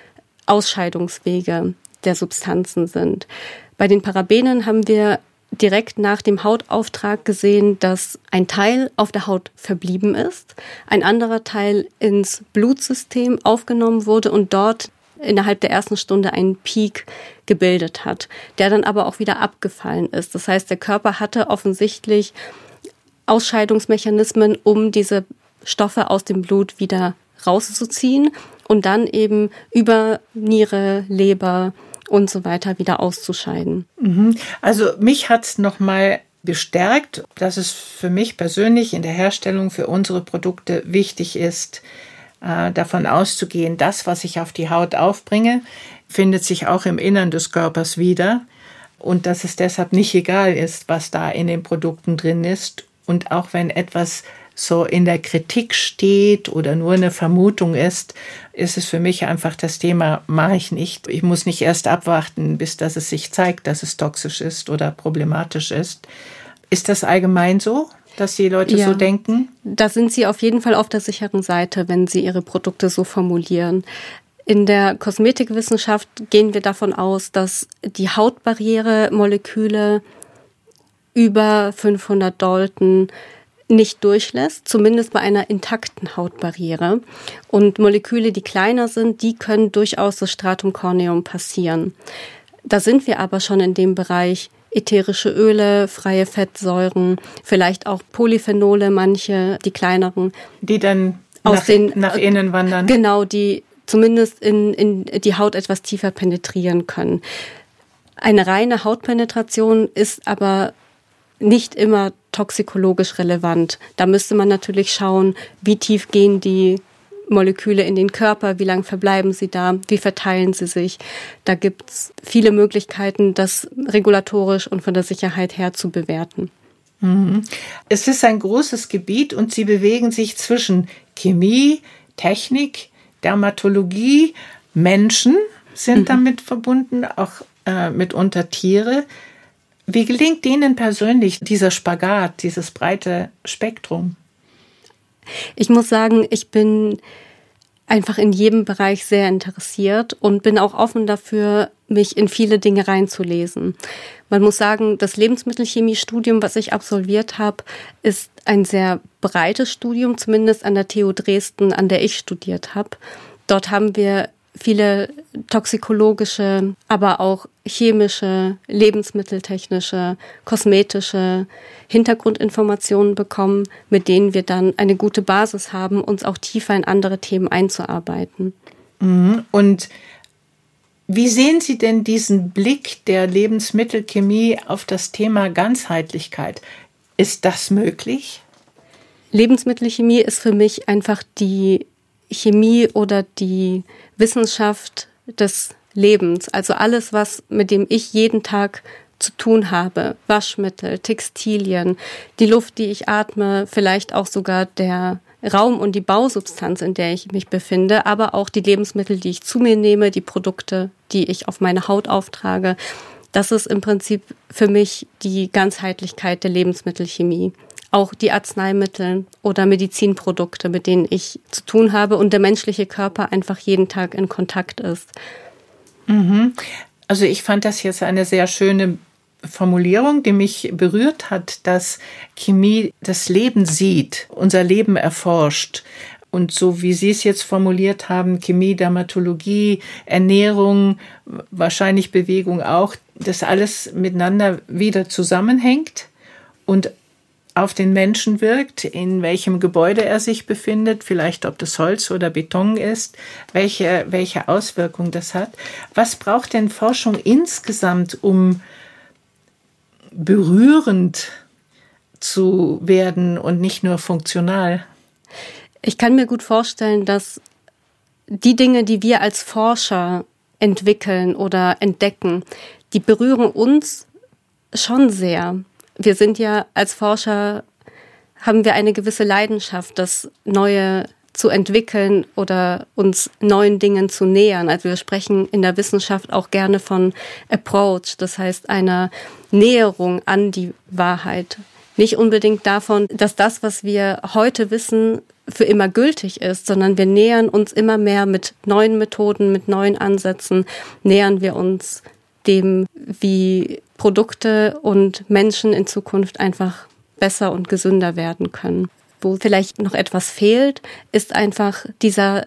Ausscheidungswege der Substanzen sind. Bei den Parabenen haben wir direkt nach dem Hautauftrag gesehen, dass ein Teil auf der Haut verblieben ist, ein anderer Teil ins Blutsystem aufgenommen wurde und dort innerhalb der ersten Stunde einen Peak gebildet hat, der dann aber auch wieder abgefallen ist. Das heißt, der Körper hatte offensichtlich Ausscheidungsmechanismen, um diese Stoffe aus dem Blut wieder rauszuziehen und dann eben über Niere, Leber und so weiter wieder auszuscheiden. Also mich hat es nochmal bestärkt, dass es für mich persönlich in der Herstellung für unsere Produkte wichtig ist, äh, davon auszugehen, das, was ich auf die Haut aufbringe, findet sich auch im Innern des Körpers wieder und dass es deshalb nicht egal ist, was da in den Produkten drin ist. Und auch wenn etwas so in der Kritik steht oder nur eine Vermutung ist, ist es für mich einfach das Thema, mache ich nicht. Ich muss nicht erst abwarten, bis dass es sich zeigt, dass es toxisch ist oder problematisch ist. Ist das allgemein so, dass die Leute ja so denken? Da sind sie auf jeden Fall auf der sicheren Seite, wenn sie ihre Produkte so formulieren. In der Kosmetikwissenschaft gehen wir davon aus, dass die Hautbarriere-Moleküle über fünfhundert Dalton nicht durchlässt, zumindest bei einer intakten Hautbarriere. Und Moleküle, die kleiner sind, die können durchaus das Stratum corneum passieren. Da sind wir aber schon in dem Bereich ätherische Öle, freie Fettsäuren, vielleicht auch Polyphenole, manche, die kleineren. Die dann aus nach, den, nach innen wandern. Genau, die zumindest in, in die Haut etwas tiefer penetrieren können. Eine reine Hautpenetration ist aber nicht immer toxikologisch relevant. Da müsste man natürlich schauen, wie tief gehen die Moleküle in den Körper, wie lange verbleiben sie da, wie verteilen sie sich. Da gibt es viele Möglichkeiten, das regulatorisch und von der Sicherheit her zu bewerten. Es ist ein großes Gebiet und Sie bewegen sich zwischen Chemie, Technik, Dermatologie, Menschen sind mhm. damit verbunden, auch äh, mitunter Tiere. Wie gelingt Ihnen persönlich dieser Spagat, dieses breite Spektrum? Ich muss sagen, ich bin einfach in jedem Bereich sehr interessiert und bin auch offen dafür, mich in viele Dinge reinzulesen. Man muss sagen, das Lebensmittelchemie-Studium, was ich absolviert habe, ist ein sehr breites Studium, zumindest an der T U Dresden, an der ich studiert habe. Dort haben wir viele toxikologische, aber auch chemische, lebensmitteltechnische, kosmetische Hintergrundinformationen bekommen, mit denen wir dann eine gute Basis haben, uns auch tiefer in andere Themen einzuarbeiten. Und wie sehen Sie denn diesen Blick der Lebensmittelchemie auf das Thema Ganzheitlichkeit? Ist das möglich? Lebensmittelchemie ist für mich einfach die Chemie oder die Wissenschaft des Lebens, also alles, was mit dem ich jeden Tag zu tun habe, Waschmittel, Textilien, die Luft, die ich atme, vielleicht auch sogar der Raum und die Bausubstanz, in der ich mich befinde, aber auch die Lebensmittel, die ich zu mir nehme, die Produkte, die ich auf meine Haut auftrage. Das ist im Prinzip für mich die Ganzheitlichkeit der Lebensmittelchemie. Auch die Arzneimittel oder Medizinprodukte, mit denen ich zu tun habe und der menschliche Körper einfach jeden Tag in Kontakt ist. Also ich fand das jetzt eine sehr schöne Formulierung, die mich berührt hat, dass Chemie das Leben sieht, unser Leben erforscht. Und so wie Sie es jetzt formuliert haben, Chemie, Dermatologie, Ernährung, wahrscheinlich Bewegung auch, das alles miteinander wieder zusammenhängt und auf den Menschen wirkt, in welchem Gebäude er sich befindet, vielleicht ob das Holz oder Beton ist, welche, welche Auswirkung das hat. Was braucht denn Forschung insgesamt, um berührend zu werden und nicht nur funktional? Ich kann mir gut vorstellen, dass die Dinge, die wir als Forscher entwickeln oder entdecken, die berühren uns schon sehr. Wir sind ja als Forscher, haben wir eine gewisse Leidenschaft, das Neue zu entwickeln oder uns neuen Dingen zu nähern. Also wir sprechen in der Wissenschaft auch gerne von Approach, das heißt einer Näherung an die Wahrheit. Nicht unbedingt davon, dass das, was wir heute wissen, für immer gültig ist, sondern wir nähern uns immer mehr mit neuen Methoden, mit neuen Ansätzen, nähern wir uns dem, wie Produkte und Menschen in Zukunft einfach besser und gesünder werden können. Wo vielleicht noch etwas fehlt, ist einfach dieser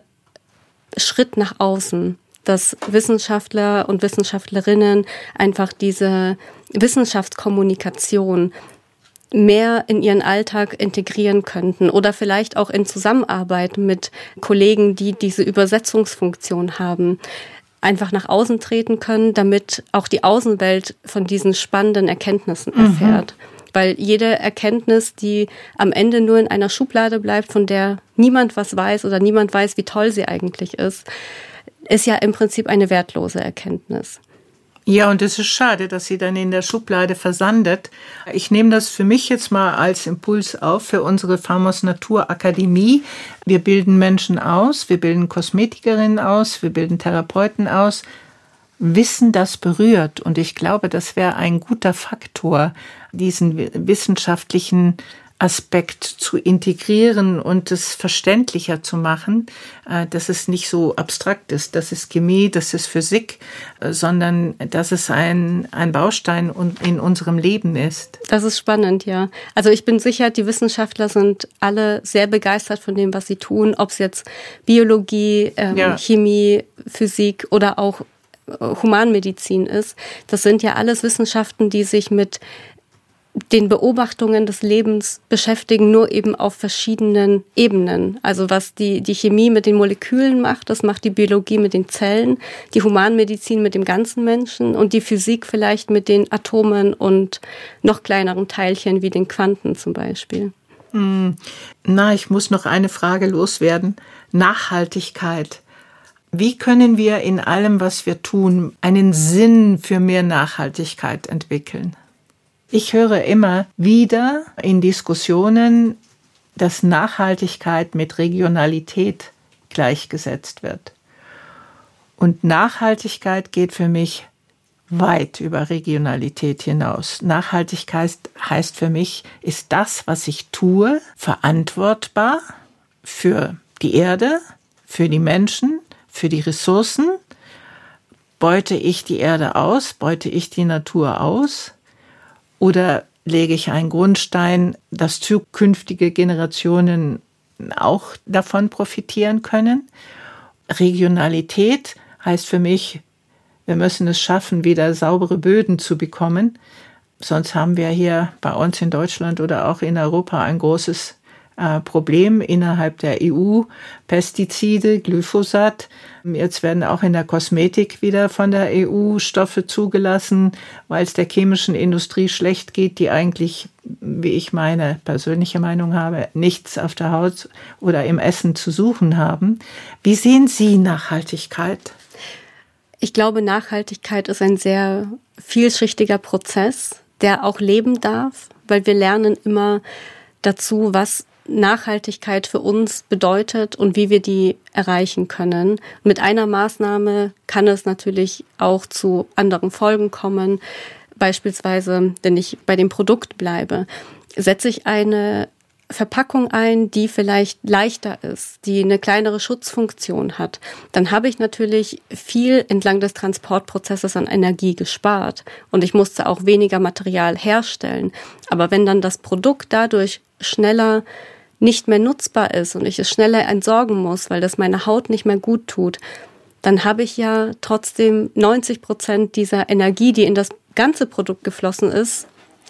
Schritt nach außen, dass Wissenschaftler und Wissenschaftlerinnen einfach diese Wissenschaftskommunikation mehr in ihren Alltag integrieren könnten oder vielleicht auch in Zusammenarbeit mit Kollegen, die diese Übersetzungsfunktion haben, einfach nach außen treten können, damit auch die Außenwelt von diesen spannenden Erkenntnissen erfährt. Mhm. Weil jede Erkenntnis, die am Ende nur in einer Schublade bleibt, von der niemand was weiß oder niemand weiß, wie toll sie eigentlich ist, ist ja im Prinzip eine wertlose Erkenntnis. Ja, und es ist schade, dass sie dann in der Schublade versandet. Ich nehme das für mich jetzt mal als Impuls auf für unsere Famos Natur Akademie. Wir bilden Menschen aus, wir bilden Kosmetikerinnen aus, wir bilden Therapeuten aus. Wissen, das berührt. Und ich glaube, das wäre ein guter Faktor, diesen wissenschaftlichen Aspekt zu integrieren und es verständlicher zu machen, dass es nicht so abstrakt ist, das ist Chemie, das ist Physik, sondern dass es ein, ein Baustein in unserem Leben ist. Das ist spannend, ja. Also ich bin sicher, die Wissenschaftler sind alle sehr begeistert von dem, was sie tun, ob es jetzt Biologie, ähm, ja. Chemie, Physik oder auch Humanmedizin ist. Das sind ja alles Wissenschaften, die sich mit den Beobachtungen des Lebens beschäftigen, nur eben auf verschiedenen Ebenen. Also was die, die Chemie mit den Molekülen macht, das macht die Biologie mit den Zellen, die Humanmedizin mit dem ganzen Menschen und die Physik vielleicht mit den Atomen und noch kleineren Teilchen wie den Quanten zum Beispiel. Na, ich muss noch eine Frage loswerden. Nachhaltigkeit. Wie können wir in allem, was wir tun, einen Sinn für mehr Nachhaltigkeit entwickeln? Ich höre immer wieder in Diskussionen, dass Nachhaltigkeit mit Regionalität gleichgesetzt wird. Und Nachhaltigkeit geht für mich weit über Regionalität hinaus. Nachhaltigkeit heißt für mich, ist das, was ich tue, verantwortbar für die Erde, für die Menschen, für die Ressourcen? Beute ich die Erde aus? Beute ich die Natur aus? Oder lege ich einen Grundstein, dass zukünftige Generationen auch davon profitieren können? Regionalität heißt für mich, wir müssen es schaffen, wieder saubere Böden zu bekommen. Sonst haben wir hier bei uns in Deutschland oder auch in Europa ein großes äh, Problem innerhalb der E U. Pestizide, Glyphosat. Jetzt werden auch in der Kosmetik wieder von der E U Stoffe zugelassen, weil es der chemischen Industrie schlecht geht, die eigentlich, wie ich meine persönliche Meinung habe, nichts auf der Haut oder im Essen zu suchen haben. Wie sehen Sie Nachhaltigkeit? Ich glaube, Nachhaltigkeit ist ein sehr vielschichtiger Prozess, der auch leben darf, weil wir lernen immer dazu, was Nachhaltigkeit für uns bedeutet und wie wir die erreichen können. Mit einer Maßnahme kann es natürlich auch zu anderen Folgen kommen. Beispielsweise, wenn ich bei dem Produkt bleibe, setze ich eine Verpackung ein, die vielleicht leichter ist, die eine kleinere Schutzfunktion hat, dann habe ich natürlich viel entlang des Transportprozesses an Energie gespart und ich musste auch weniger Material herstellen. Aber wenn dann das Produkt dadurch schneller nicht mehr nutzbar ist und ich es schneller entsorgen muss, weil das meine Haut nicht mehr gut tut, dann habe ich ja trotzdem neunzig Prozent dieser Energie, die in das ganze Produkt geflossen ist,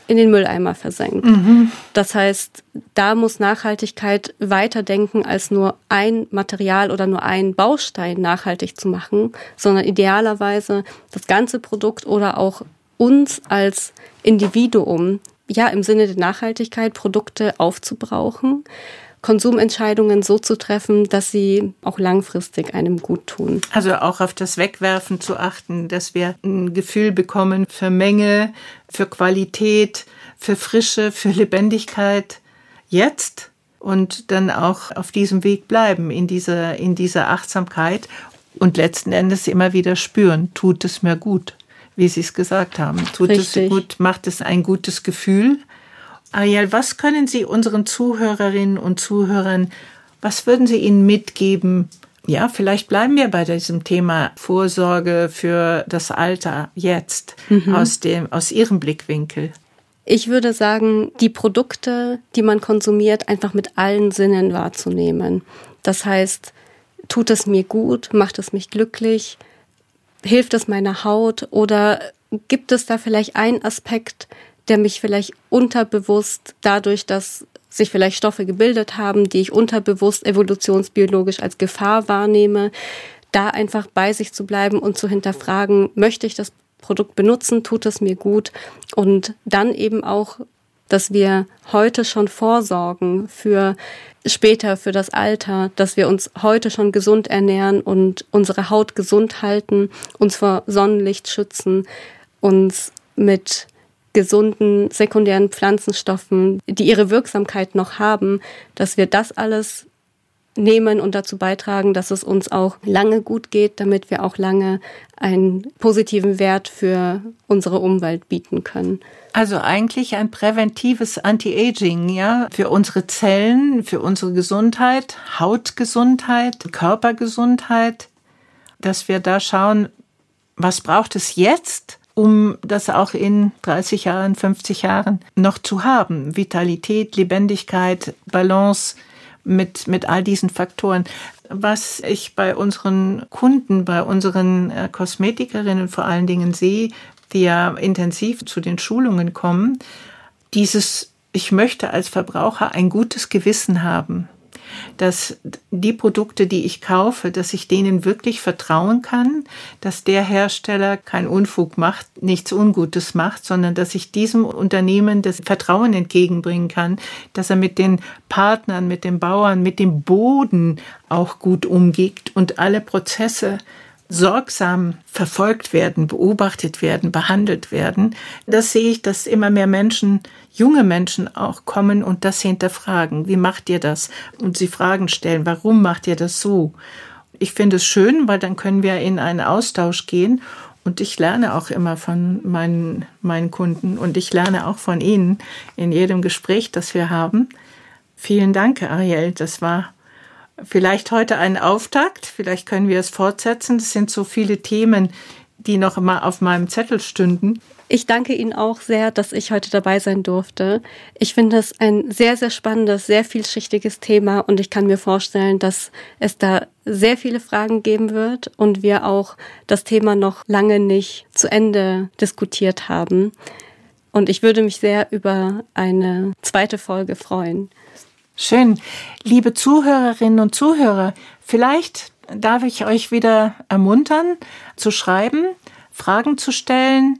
in den Mülleimer versenkt. Mhm. Das heißt, da muss Nachhaltigkeit weiterdenken, als nur ein Material oder nur einen Baustein nachhaltig zu machen, sondern idealerweise das ganze Produkt oder auch uns als Individuum, ja, im Sinne der Nachhaltigkeit Produkte aufzubrauchen, Konsumentscheidungen so zu treffen, dass sie auch langfristig einem gut tun. Also auch auf das Wegwerfen zu achten, dass wir ein Gefühl bekommen für Menge, für Qualität, für Frische, für Lebendigkeit jetzt und dann auch auf diesem Weg bleiben, in dieser, in dieser Achtsamkeit und letzten Endes immer wieder spüren, tut es mir gut, wie Sie es gesagt haben. Tut Richtig. Es gut, macht es ein gutes Gefühl. Ariel, was können Sie unseren Zuhörerinnen und Zuhörern, was würden Sie ihnen mitgeben? Ja, vielleicht bleiben wir bei diesem Thema Vorsorge für das Alter jetzt, mhm. aus dem, aus Ihrem Blickwinkel. Ich würde sagen, die Produkte, die man konsumiert, einfach mit allen Sinnen wahrzunehmen. Das heißt, tut es mir gut, macht es mich glücklich, hilft es meiner Haut oder gibt es da vielleicht einen Aspekt, der mich vielleicht unterbewusst dadurch, dass sich vielleicht Stoffe gebildet haben, die ich unterbewusst evolutionsbiologisch als Gefahr wahrnehme, da einfach bei sich zu bleiben und zu hinterfragen, möchte ich das Produkt benutzen, tut es mir gut? Und dann eben auch, dass wir heute schon vorsorgen für später, für das Alter, dass wir uns heute schon gesund ernähren und unsere Haut gesund halten, uns vor Sonnenlicht schützen, uns mit gesunden sekundären Pflanzenstoffen, die ihre Wirksamkeit noch haben, dass wir das alles nehmen und dazu beitragen, dass es uns auch lange gut geht, damit wir auch lange einen positiven Wert für unsere Umwelt bieten können. Also eigentlich ein präventives Anti-Aging, ja, für unsere Zellen, für unsere Gesundheit, Hautgesundheit, Körpergesundheit, dass wir da schauen, was braucht es jetzt, um das auch in dreißig Jahren, fünfzig Jahren noch zu haben. Vitalität, Lebendigkeit, Balance mit, mit all diesen Faktoren. Was ich bei unseren Kunden, bei unseren äh, Kosmetikerinnen vor allen Dingen sehe, die ja intensiv zu den Schulungen kommen, dieses, ich möchte als Verbraucher ein gutes Gewissen haben, dass die Produkte, die ich kaufe, dass ich denen wirklich vertrauen kann, dass der Hersteller keinen Unfug macht, nichts Ungutes macht, sondern dass ich diesem Unternehmen das Vertrauen entgegenbringen kann, dass er mit den Partnern, mit den Bauern, mit dem Boden auch gut umgeht und alle Prozesse sorgsam verfolgt werden, beobachtet werden, behandelt werden. Das sehe ich, dass immer mehr Menschen, junge Menschen auch kommen und das hinterfragen. Wie macht ihr das? Und sie Fragen stellen, warum macht ihr das so? Ich finde es schön, weil dann können wir in einen Austausch gehen und ich lerne auch immer von meinen, meinen Kunden und ich lerne auch von Ihnen in jedem Gespräch, das wir haben. Vielen Dank, Ariel. Das war vielleicht heute ein Auftakt, vielleicht können wir es fortsetzen. Es sind so viele Themen, die noch immer auf meinem Zettel stünden. Ich danke Ihnen auch sehr, dass ich heute dabei sein durfte. Ich finde es ein sehr, sehr spannendes, sehr vielschichtiges Thema und ich kann mir vorstellen, dass es da sehr viele Fragen geben wird und wir auch das Thema noch lange nicht zu Ende diskutiert haben. Und ich würde mich sehr über eine zweite Folge freuen. Schön. Liebe Zuhörerinnen und Zuhörer, vielleicht darf ich euch wieder ermuntern, zu schreiben, Fragen zu stellen,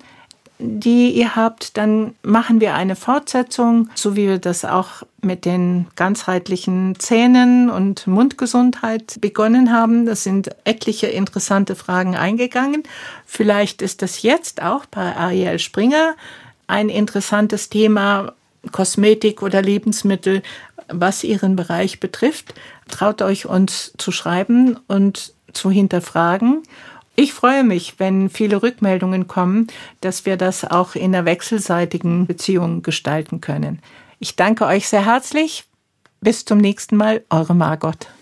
die ihr habt. Dann machen wir eine Fortsetzung, so wie wir das auch mit den ganzheitlichen Zähnen und Mundgesundheit begonnen haben. Das sind etliche interessante Fragen eingegangen. Vielleicht ist das jetzt auch bei Ariel Springer ein interessantes Thema, Kosmetik oder Lebensmittel, was Ihren Bereich betrifft. Traut euch, uns zu schreiben und zu hinterfragen. Ich freue mich, wenn viele Rückmeldungen kommen, dass wir das auch in einer wechselseitigen Beziehung gestalten können. Ich danke euch sehr herzlich. Bis zum nächsten Mal, eure Margot.